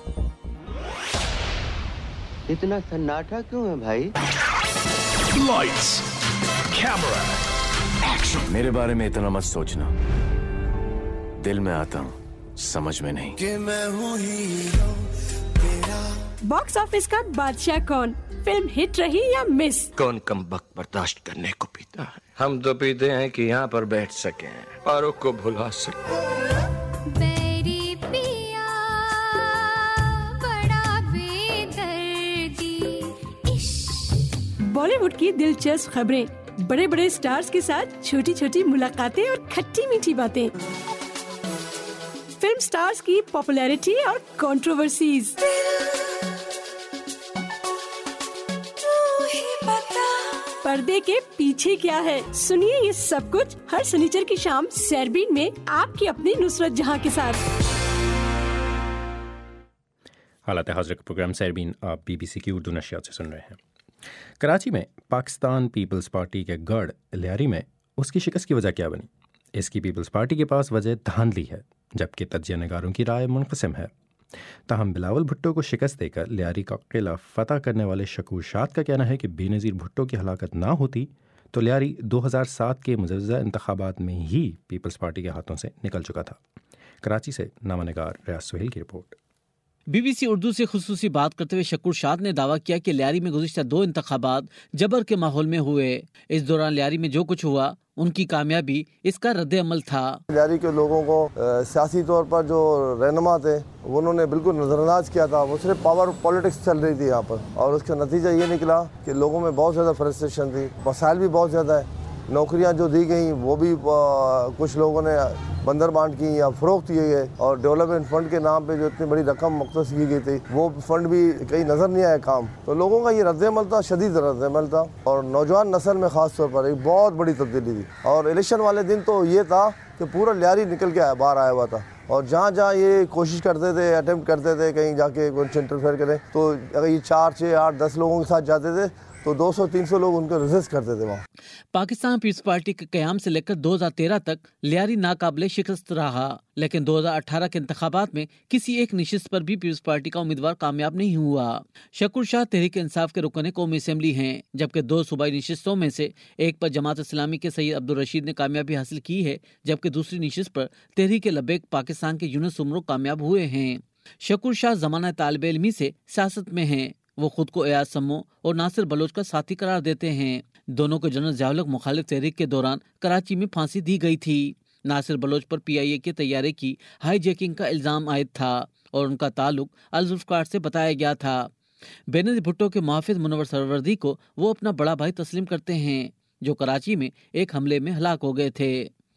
اتنا سناٹا کیوں ہے بھائی؟ Lights camera action. میرے بارے میں اتنا مت سوچنا، دل میں آتا ہوں سمجھ میں نہیں کہ میں ہوں ہیرو تیرا۔ باکس آفس کا بادشاہ کون؟ فلم ہٹ رہی یا مس؟ کون کم وقت برداشت کرنے کو پیتا ہے؟ ہم تو پیتے ہیں کہ یہاں پر بیٹھ سکیں، فاروق کو بھلا سکیں۔ بیری پیا بڑا بے دردی۔ بالی ووڈ کی دلچسپ خبریں، بڑے بڑے سٹارز کے ساتھ چھوٹی چھوٹی ملاقاتیں اور کھٹی میٹھی باتیں، فلم سٹارز کی پاپولیرٹی اور کنٹروورسیز۔ پردے کے پیچھے کیا ہے، سنیے یہ سب کچھ ہر سنیچر کی شام سیربین میں آپ کی اپنی نصرت جہاں کے ساتھ۔ حالات حاضر کا پروگرام سیربین آپ بی بی سی کی اردو نشریات سے سن رہے ہیں۔ کراچی میں پاکستان پیپلز پارٹی کے گڑھ لیاری میں اس کی شکست کی وجہ کیا بنی؟ اس کی پیپلز پارٹی کے پاس وجہ دھاندلی ہے، جبکہ تجزیہ نگاروں کی رائے منقسم ہے۔ تاہم بلاول بھٹو کو شکست دے کر لیاری کا قلعہ فتح کرنے والے شکور شاد کا کہنا ہے کہ بے نظیر بھٹو کی ہلاکت نہ ہوتی تو لیاری دو ہزار سات کے مجوزہ انتخابات میں ہی پیپلز پارٹی کے ہاتھوں سے نکل چکا تھا۔ کراچی سے نامہ نگار ریاض سہیل کی رپورٹ۔ بی بی سی اردو سے خصوصی بات کرتے ہوئے شکور شاد نے دعویٰ کیا کہ لیاری میں گزشتہ دو انتخابات جبر کے ماحول میں ہوئے۔ اس دوران لیاری میں جو کچھ ہوا ان کی کامیابی اس کا رد عمل تھا۔ لیاری کے لوگوں کو سیاسی طور پر جو رہنما تھے انہوں نے بالکل نظر انداز کیا تھا، وہ صرف پاور پالیٹکس چل رہی تھی یہاں پر، اور اس کا نتیجہ یہ نکلا کہ لوگوں میں بہت زیادہ فرسٹریشن تھی، مسائل بھی بہت زیادہ ہے، نوکریاں جو دی گئیں وہ بھی کچھ لوگوں نے بندر بانٹ کی یا فروخت کیے گئے، اور ڈیولپمنٹ فنڈ کے نام پہ جو اتنی بڑی رقم مختص کی گئی تھی وہ فنڈ بھی کہیں نظر نہیں آیا کام۔ تو لوگوں کا یہ رد عمل تھا، شدید رد عمل تھا، اور نوجوان نسل میں خاص طور پر ایک بہت بڑی تبدیلی تھی۔ اور الیکشن والے دن تو یہ تھا کہ پورا لیاری نکل کے باہر آیا ہوا تھا، اور جہاں جہاں یہ کوشش کرتے تھے، اٹیمپٹ کرتے تھے کہیں جا کے کچھ انٹرفیئر کریں، تو اگر یہ چار چھ آٹھ دس لوگوں کے ساتھ جاتے تھے تو دو سو تین سو لوگ ان کو ریزسٹ کرتے تھے وہاں۔ پاکستان پیپلز پارٹی کے قیام سے لے کر دو ہزار تیرہ تک لیاری ناقابل شکست رہا، لیکن دو ہزار اٹھارہ کے انتخابات میں کسی ایک نشست پر بھی پیپلز پارٹی کا امیدوار کامیاب نہیں ہوا۔ شکور شاہ تحریک انصاف کے رکن قومی اسمبلی ہیں، جبکہ دو صوبائی نشستوں میں سے ایک پر جماعت اسلامی کے سید عبدالرشید نے کامیابی حاصل کی ہے، جبکہ دوسری نشست پر تحریک لبیک پاکستان کے یونس عمرو کامیاب ہوئے ہیں۔ شکور شاہ زمانہ طالب علمی سے سیاست میں ہیں۔ وہ خود کو ایاز سمو اور ناصر بلوچ کا ساتھی قرار دیتے ہیں۔ دونوں کو جنرل ضیاء الحق مخالف تحریک کے دوران کراچی میں پھانسی دی گئی تھی۔ ناصر بلوچ پر پی آئی اے کے طیارے کی ہائی جیکنگ کا الزام عائد تھا اور ان کا تعلق الذوالفقار سے بتایا گیا تھا۔ بینظیر بھٹو کے محافظ منور سروردی کو وہ اپنا بڑا بھائی تسلیم کرتے ہیں، جو کراچی میں ایک حملے میں ہلاک ہو گئے تھے۔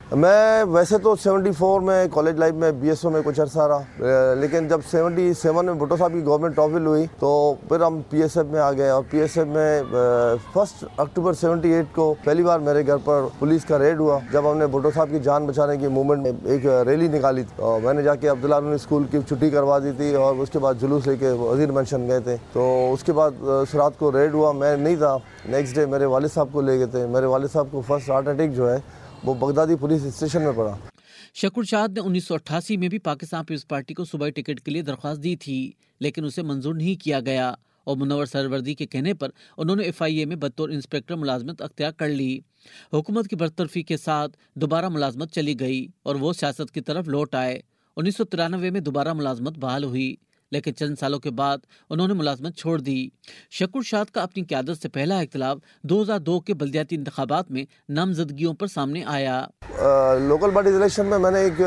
میں ویسے تو سیونٹی فور میں کالج لائف میں بی ایس او میں کچھ عرصہ رہا، لیکن جب سیونٹی سیون میں بھٹو صاحب کی گورنمنٹ ٹاپل ہوئی تو پھر ہم پی ایس ایف میں آ گئے، اور پی ایس ایف میں فرسٹ اکتوبر سیونٹی ایٹ کو پہلی بار میرے گھر پر پولیس کا ریڈ ہوا، جب ہم نے بھٹو صاحب کی جان بچانے کی موومنٹ میں ایک ریلی نکالی تھی، اور میں نے جا کے عبداللہ عالمی اسکول کی چھٹی کروا دی تھی، اور اس کے بعد جلوس لے کے وزیر مینشن گئے تھے۔ تو اس کے بعد اس رات کو ریڈ ہوا، میں نہیں تھا، نیکسٹ ڈے میرے والد صاحب کو لے گئے تھے۔ میرے والد صاحب کو فرسٹ ہارٹ اٹیک جو ہے وہ بغدادی پولیس اسٹیشن میں پڑا۔ شکور شاد نے انیس سو اٹھاسی میں بھی پاکستان پیپلز پارٹی کو صوبائی ٹکٹ کے لیے درخواست دی تھی، لیکن اسے منظور نہیں کیا گیا، اور منور سروردی کے کہنے پر انہوں نے ایف آئی اے میں بطور انسپیکٹر ملازمت اختیار کر لی۔ حکومت کی برطرفی کے ساتھ دوبارہ ملازمت چلی گئی اور وہ سیاست کی طرف لوٹ آئے۔ انیس سو ترانوے میں دوبارہ ملازمت بحال ہوئی، لیکن چند سالوں کے بعد انہوں نے ملازمت چھوڑ دی۔ شکور شاد کا اپنی قیادت سے پہلا اختلاف دو ہزار دو کے بلدیاتی انتخابات میں نامزدگیوں پر سامنے آیا۔ لوکل باڈیز الیکشن میں میں نے ایک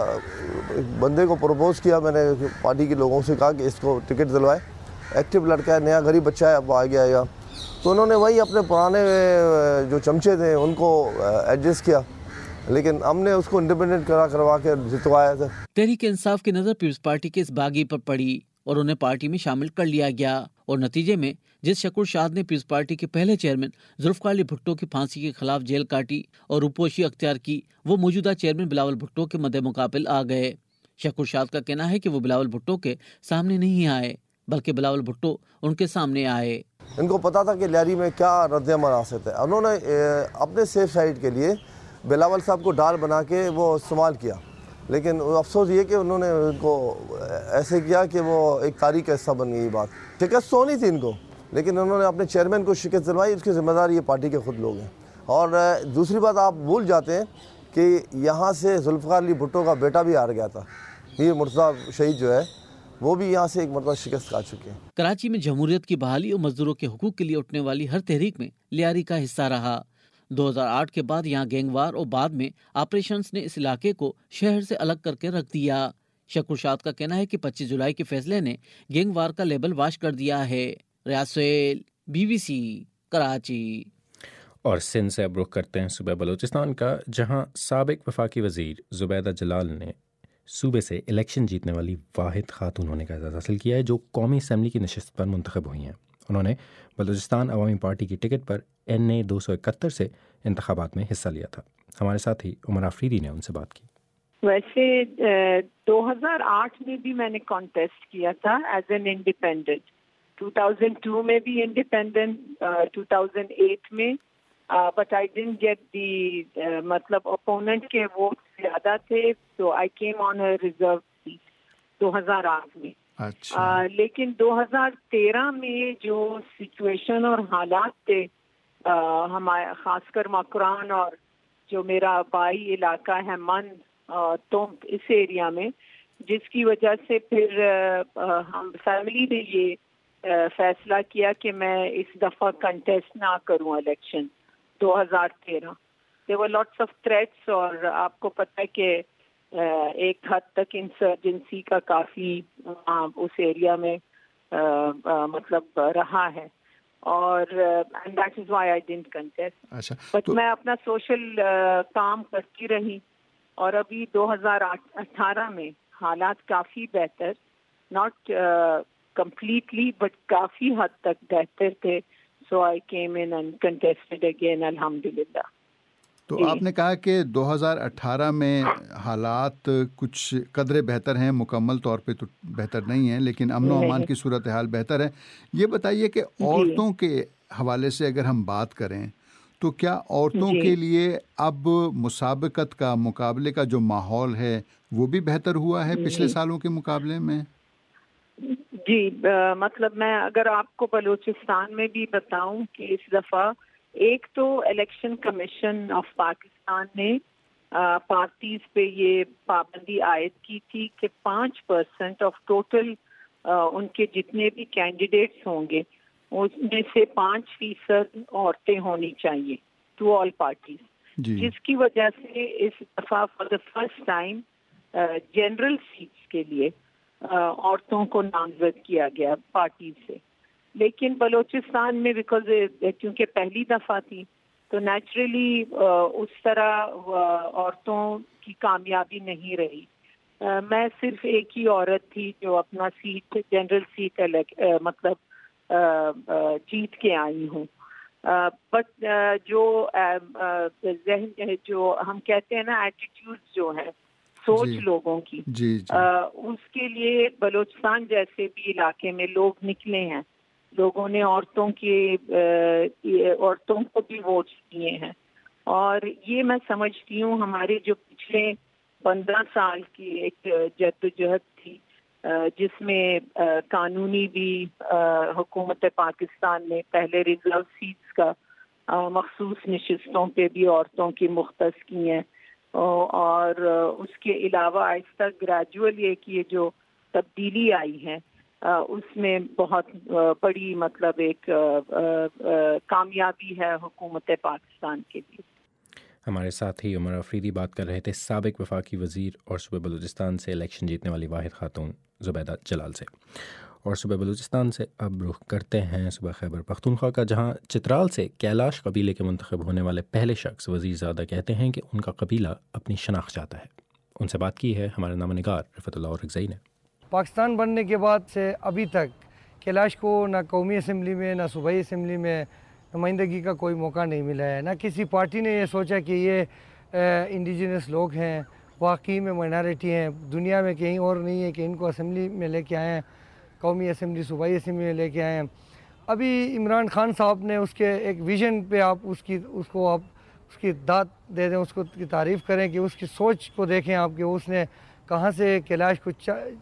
بندے کو پروپوز کیا، میں نے پارٹی کے لوگوں سے کہا کہ اس کو ٹکٹ دلوائے، ایکٹیو لڑکا ہے، نیا غریب بچہ ہے، اب آگے آئے گا۔ تو انہوں نے وہی اپنے پرانے جو چمچے تھے ان کو ایڈجسٹ کیا، لیکن ہم نے اس کو انڈیپینڈنٹ کرا کروا کے جتوایا تھا۔ تحریک انصاف کی نظر پیپلز پارٹی کے اس باغی پر پڑی اور انہیں پارٹی میں شامل کر لیا گیا، اور نتیجے میں جس شکور شاد نے پیپلز پارٹی کے پہلے چیئرمین ذوالفقار علی بھٹو کی پھانسی کے خلاف جیل کاٹی اور روپوشی اختیار کی، وہ موجودہ چیئرمین بلاول بھٹو کے مد مقابل آ گئے۔ شکور شاد کا کہنا ہے کہ وہ بلاول بھٹو کے سامنے نہیں آئے، بلکہ بلاول بھٹو ان کے سامنے آئے۔ ان کو پتا تھا کہ لیاری میں کیا رد عمل آ سکتا ہے، انہوں نے اپنے سیف سائڈ کے لیے بلاول صاحب کو ڈال بنا کے وہ استعمال کیا، لیکن افسوس یہ کہ انہوں نے ان کو ایسے کیا کہ وہ ایک تاریخ کا حصہ بن گئی بات۔ شکست تو ہونی تھی ان کو، لیکن انہوں نے اپنے چیئرمین کو شکست دلوائی، اس کی ذمہ دار یہ پارٹی کے خود لوگ ہیں۔ اور دوسری بات آپ بھول جاتے ہیں کہ یہاں سے ذوالفقار علی بھٹو کا بیٹا بھی ہار گیا تھا، یہ مرتضیٰ شہید جو ہے وہ بھی یہاں سے ایک مرتبہ شکست کھا چکے ہیں۔ کراچی میں جمہوریت کی بحالی اور مزدوروں کے حقوق کے لیے اٹھنے والی ہر تحریک میں لیاری کا حصہ رہا۔ دو ہزار آٹھ کے بعد یہاں گینگ وار اور بعد میں آپریشنز نے اس علاقے کو شہر سے الگ کر کے رکھ دیا۔ شکور شاد کا کہنا ہے کہ پچیس جولائی کے فیصلے نے گینگ وار کا لیبل واش کر دیا ہے۔ Riaz Sohail, B B C, Karachi. اور سندھ سے اب رخ کرتے ہیں صوبہ بلوچستان کا، جہاں سابق وفاقی وزیر زبیدہ جلال نے صوبے سے الیکشن جیتنے والی واحد خاتون ہونے کا اعزاز حاصل کیا ہے جو قومی اسمبلی کی نشست پر منتخب ہوئی ہیں۔ انہوں نے بلوچستان عوامی پارٹی کی ٹکٹ پر این اے دو سو اکہتر سے انتخابات میں حصہ لیا تھا۔ ہمارے ساتھی عمر آفریدی نے ان سے بات کی۔ ویسے دو ہزار آٹھ میں بھی میں نے کانٹیسٹ کیا تھا as an independent, two thousand two میں بھی انڈیپینڈنٹ، ٹو تھاؤزینڈ ایٹ میں، but I didn't get the مطلب اپوننٹ کے ووٹ زیادہ تھے، تو I came on a reserve seat دو ہزار آٹھ میں۔ اچھا، لیکن دو ہزار تیرہ میں جو سچویشن اور حالات تھے ہمارے، خاص کر مکران اور جو میرا آبائی علاقہ ہے من تومت، اس ایریا میں، جس کی وجہ سے پھر ہم فیملی نے یہ فیصلہ کیا کہ میں اس دفعہ کنٹیسٹ نہ کروں الیکشن دو ہزار تیرہ۔ there were lots of threats، اور آپ کو پتہ ہے کہ ایک حد تک انسرجنسی کا کافی اس ایریا میں مطلب رہا ہے، اور and that is why I didn't contest. اچھا، بٹ میں اپنا سوشل کام کرتی رہی، اور ابھی دو ہزار اٹھارہ میں حالات کافی بہتر، ناٹ کمپلیٹلی بٹ کافی حد تک بہتر تھے، so I came in and contested again الحمدللہ۔ تو آپ نے کہا کہ دو ہزار اٹھارہ میں حالات کچھ قدرے بہتر ہیں، مکمل طور پہ تو بہتر نہیں ہیں، لیکن امن و امان کی صورتحال بہتر ہے۔ یہ بتائیے کہ عورتوں کے حوالے سے اگر ہم بات کریں تو کیا عورتوں کے لیے اب مسابقت کا، مقابلے کا جو ماحول ہے وہ بھی بہتر ہوا ہے پچھلے سالوں کے مقابلے میں؟ جی، مطلب میں اگر آپ کو بلوچستان میں بھی بتاؤں کہ اس دفعہ ایک تو الیکشن کمیشن آف پاکستان نے پارٹیز پہ یہ پابندی عائد کی تھی کہ پانچ پرسنٹ آف ٹوٹل ان کے جتنے بھی کینڈیڈیٹس ہوں گے اس میں سے پانچ فیصد عورتیں ہونی چاہیے ٹو آل پارٹیز، جس کی وجہ سے اس دفعہ for the first time general seats کے لیے عورتوں کو نامزد کیا گیا پارٹیز سے۔ لیکن بلوچستان میں بیکاز کیونکہ پہلی دفعہ تھی تو نیچرلی اس طرح عورتوں کی کامیابی نہیں رہی. میں صرف ایک ہی عورت تھی جو اپنا سیٹ جنرل سیٹ مطلب جیت کے آئی ہوں. بٹ جو ذہن جو ہم کہتے ہیں نا ایٹیٹیوڈ جو ہے سوچ جی. لوگوں کی جی جی. اس کے لیے بلوچستان جیسے بھی علاقے میں لوگ نکلے ہیں. لوگوں نے عورتوں کے عورتوں کو بھی ووٹ دیے ہیں اور یہ میں سمجھتی ہوں ہمارے جو پچھلے پندرہ سال کی ایک جدوجہد تھی جس میں قانونی بھی حکومت پاکستان نے پہلے ریزرو سیٹس کا مخصوص نشستوں پہ بھی عورتوں کی مختص کی ہیں اور اس کے علاوہ آہستہ گریجول ایک یہ جو تبدیلی آئی ہے اس میں بہت بڑی مطلب ایک کامیابی ہے حکومت پاکستان کے لیے. ہمارے ساتھ ہی عمر آفریدی بات کر رہے تھے سابق وفاقی وزیر اور صوبہ بلوچستان سے الیکشن جیتنے والی واحد خاتون زبیدہ جلال سے. اور صوبہ بلوچستان سے اب رخ کرتے ہیں صوبہ خیبر پختونخوا کا، جہاں چترال سے کیلاش قبیلے کے منتخب ہونے والے پہلے شخص وزیر زادہ کہتے ہیں کہ ان کا قبیلہ اپنی شناخت چاہتا ہے. ان سے بات کی ہے ہمارے نامہ نگار رفعت اللہ اورکزئی نے. پاکستان بننے کے بعد سے ابھی تک کیلاش کو نہ قومی اسمبلی میں نہ صوبائی اسمبلی میں نمائندگی کا کوئی موقع نہیں ملا ہے. نہ کسی پارٹی نے یہ سوچا کہ یہ انڈیجنس لوگ ہیں، واقعی میں مائنارٹی ہیں، دنیا میں کہیں اور نہیں ہے کہ ان کو اسمبلی میں لے کے آئیں، قومی اسمبلی صوبائی اسمبلی میں لے کے آئیں. ابھی عمران خان صاحب نے اس کے ایک ویژن پہ آپ اس کی اس کو آپ اس کی داد دے دیں، اس کو کی تعریف کریں کہ اس کی سوچ کو دیکھیں آپ کہ اس نے کہاں سے کیلاش کو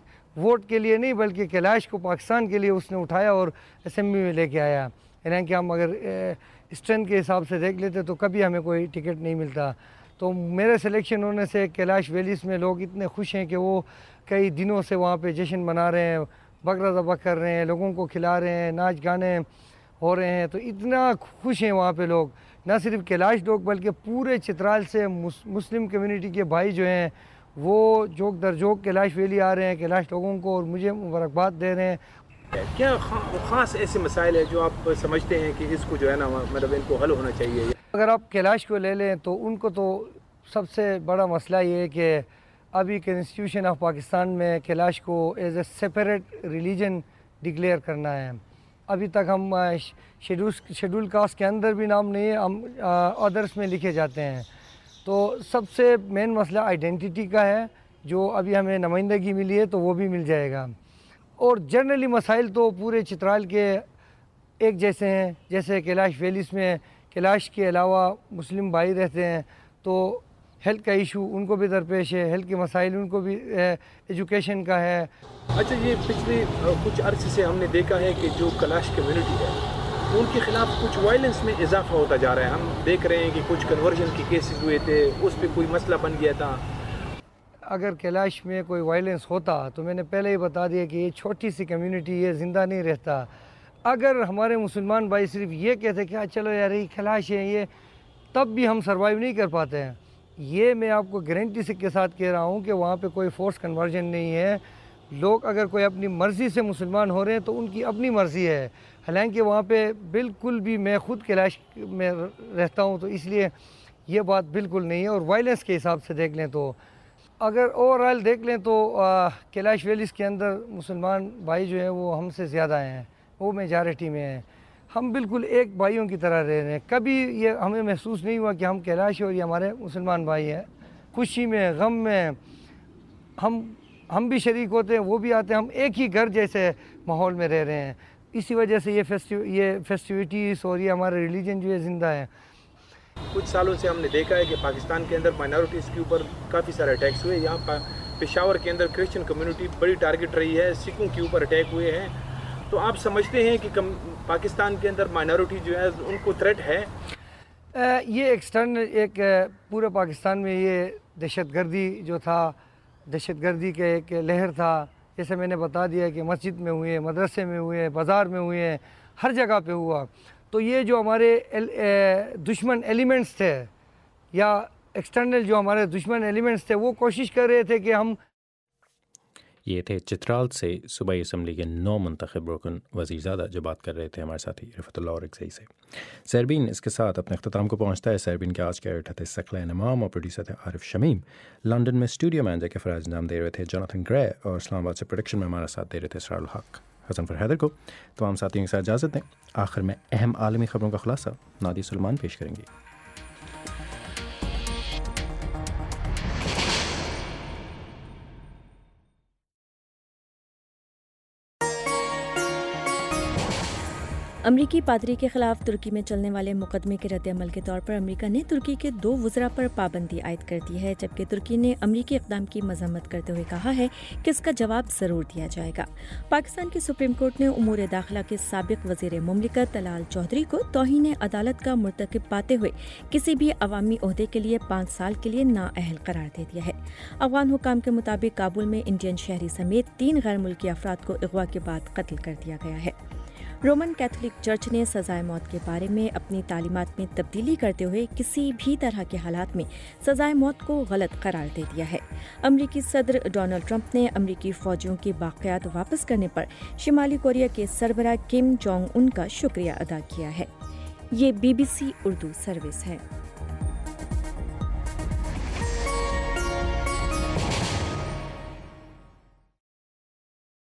ووٹ کے لیے نہیں بلکہ کیلاش کو پاکستان کے لیے اس نے اٹھایا اور اسمبلی میں لے کے آیا. یعنی کہ ہم اگر اسٹرینتھ کے حساب سے دیکھ لیتے تو کبھی ہمیں کوئی ٹکٹ نہیں ملتا. تو میرے سلیکشن ہونے سے کیلاش ویلیز میں لوگ اتنے خوش ہیں کہ وہ کئی دنوں سے وہاں پہ جشن منا رہے ہیں، بکرا ذبح کر رہے ہیں، لوگوں کو کھلا رہے ہیں، ناچ گانے ہو رہے ہیں. تو اتنا خوش ہیں وہاں پہ لوگ، نہ صرف کیلاش لوگ بلکہ پورے چترال سے مسلم کمیونٹی کے بھائی جو ہیں وہ جوک در جوک کیلاش ویلی آ رہے ہیں کیلاش لوگوں کو اور مجھے مبارکباد دے رہے ہیں. کیا خاص ایسے مسائل ہیں جو آپ سمجھتے ہیں کہ اس کو جو ہے نا مطلب ان کو حل ہونا چاہیے؟ اگر آپ کیلاش کو لے لیں تو ان کو تو سب سے بڑا مسئلہ یہ ہے کہ ابھی کنسٹیٹیوشن آف پاکستان میں کیلاش کو as a separate religion declare کرنا ہے. ابھی تک ہم شیڈول شیڈول کاسٹ کے اندر بھی نام نہیں ہے، ہم ادرس میں لکھے جاتے ہیں. تو سب سے مین مسئلہ آئیڈینٹی کا ہے، جو ابھی ہمیں نمائندگی ملی ہے تو وہ بھی مل جائے گا. اور جنرلی مسائل تو پورے چترال کے ایک جیسے ہیں. جیسے کیلاش ویلیز میں کیلاش کے علاوہ مسلم بھائی رہتے ہیں تو ہیلتھ کا ایشو ان کو بھی درپیش ہے، ہیلتھ کے مسائل ان کو بھی، ایجوکیشن کا ہے. اچھا، یہ پچھلے کچھ عرصے سے ہم نے دیکھا ہے کہ جو کیلاش کمیونٹی ہے ان کے خلاف کچھ وائلنس میں اضافہ ہوتا جا رہا ہے. ہم دیکھ رہے ہیں کہ کچھ کنورژن کے کیسز ہوئے تھے، اس پہ کوئی مسئلہ بن گیا تھا. اگر کیلاش میں کوئی وائلنس ہوتا تو میں نے پہلے ہی بتا دیا کہ یہ چھوٹی سی کمیونٹی یہ زندہ نہیں رہتا. اگر ہمارے مسلمان بھائی صرف یہ کہتے کہ چلو یار یہ کیلاش ہے یہ، تب بھی ہم سروائیو نہیں کر پاتے ہیں. یہ میں آپ کو گارنٹی سے کے ساتھ کہہ رہا ہوں کہ وہاں پہ کوئی فورس کنورژن نہیں ہے. لوگ اگر کوئی اپنی مرضی سے مسلمان ہو رہے ہیں تو ان کی اپنی مرضی ہے. حالانکہ وہاں پہ بالکل بھی، میں خود کیلاش میں رہتا ہوں تو اس لیے یہ بات بالکل نہیں ہے. اور وائلنس کے حساب سے دیکھ لیں تو اگر اوور آل دیکھ لیں تو کیلاش ویلیز کے اندر مسلمان بھائی جو ہیں وہ ہم سے زیادہ ہیں، وہ میجارٹی میں ہیں. ہم بالکل ایک بھائیوں کی طرح رہ رہے ہیں. کبھی یہ ہمیں محسوس نہیں ہوا کہ ہم کیلاش اور یہ ہمارے مسلمان بھائی ہیں. خوشی میں، غم میں ہم ہم بھی شریک ہوتے ہیں، وہ بھی آتے ہیں. ہم ایک ہی گھر جیسے ماحول میں رہ رہے ہیں. اسی وجہ سے یہ فیسٹیو یہ فیسٹیوٹیز اور یہ ہمارے ریلیجن جو ہے زندہ ہے. کچھ سالوں سے ہم نے دیکھا ہے کہ پاکستان کے اندر مائنورٹیز کے اوپر کافی سارے اٹیکس ہوئے. یہاں پشاور کے اندر کرسچن کمیونٹی بڑی ٹارگٹ رہی ہے، سکھوں کے اوپر اٹیک ہوئے ہیں. تو آپ سمجھتے ہیں کہ پاکستان کے اندر مائنورٹی جو ہے ان کو تھریٹ ہے؟ یہ ایکسٹرنل ایک پورے پاکستان میں یہ دہشت گردی جو تھا، دہشت گردی کے ایک لہر تھا. جیسے میں نے بتا دیا کہ مسجد میں ہوئے، مدرسے میں ہوئے، بازار میں ہوئے، ہر جگہ پہ ہوا. تو یہ جو ہمارے دشمن ایلیمنٹس تھے یا ایکسٹرنل جو ہمارے دشمن ایلیمنٹس تھے وہ کوشش کر رہے تھے کہ ہم یہ تھے چترال سے صوبائی اسمبلی کے نو منتخب رکن وزیرزادہ جو بات کر رہے تھے ہمارے ساتھی رفعت اللہ اورکزئی سے. سیربین اس کے ساتھ اپنے اختتام کو پہنچتا ہے. سیربین کے آج کے ایڈیٹر تھے ثقلین امام اور پروڈیوسر تھے عارف شمیم. لنڈن میں اسٹوڈیو مینیجر کے فرائض انجام دے رہے تھے جوناتھن گرے اور اسلام آباد سے پروڈکشن میں ہمارا ساتھ دے رہے تھے اسرار الحق. حسن فر حیدر کو تمام ساتھیوں کے ساتھ اجازت دیں. آخر میں اہم عالمی خبروں کا خلاصہ نادی سلمان پیش کریں گی. امریکی پادری کے خلاف ترکی میں چلنے والے مقدمے کے رد عمل کے طور پر امریکہ نے ترکی کے دو وزراء پر پابندی عائد کر دی ہے، جبکہ ترکی نے امریکی اقدام کی مذمت کرتے ہوئے کہا ہے کہ اس کا جواب ضرور دیا جائے گا. پاکستان کی سپریم کورٹ نے امور داخلہ کے سابق وزیر مملکت طلال چودھری کو توہین عدالت کا مرتکب پاتے ہوئے کسی بھی عوامی عہدے کے لیے پانچ سال کے لیے نااہل قرار دے دیا ہے. افغان حکام کے مطابق کابل میں انڈین شہری سمیت تین غیر ملکی افراد کو اغوا کے بعد قتل کر دیا گیا ہے. رومن کیتھولک چرچ نے سزائے موت کے بارے میں اپنی تعلیمات میں تبدیلی کرتے ہوئے کسی بھی طرح کے حالات میں سزائے موت کو غلط قرار دے دیا ہے. امریکی صدر ڈونلڈ ٹرمپ نے امریکی فوجیوں کے باقیات واپس کرنے پر شمالی کوریا کے سربراہ کم جونگ ان کا شکریہ ادا کیا ہے. یہ B B C Urdu service ہے.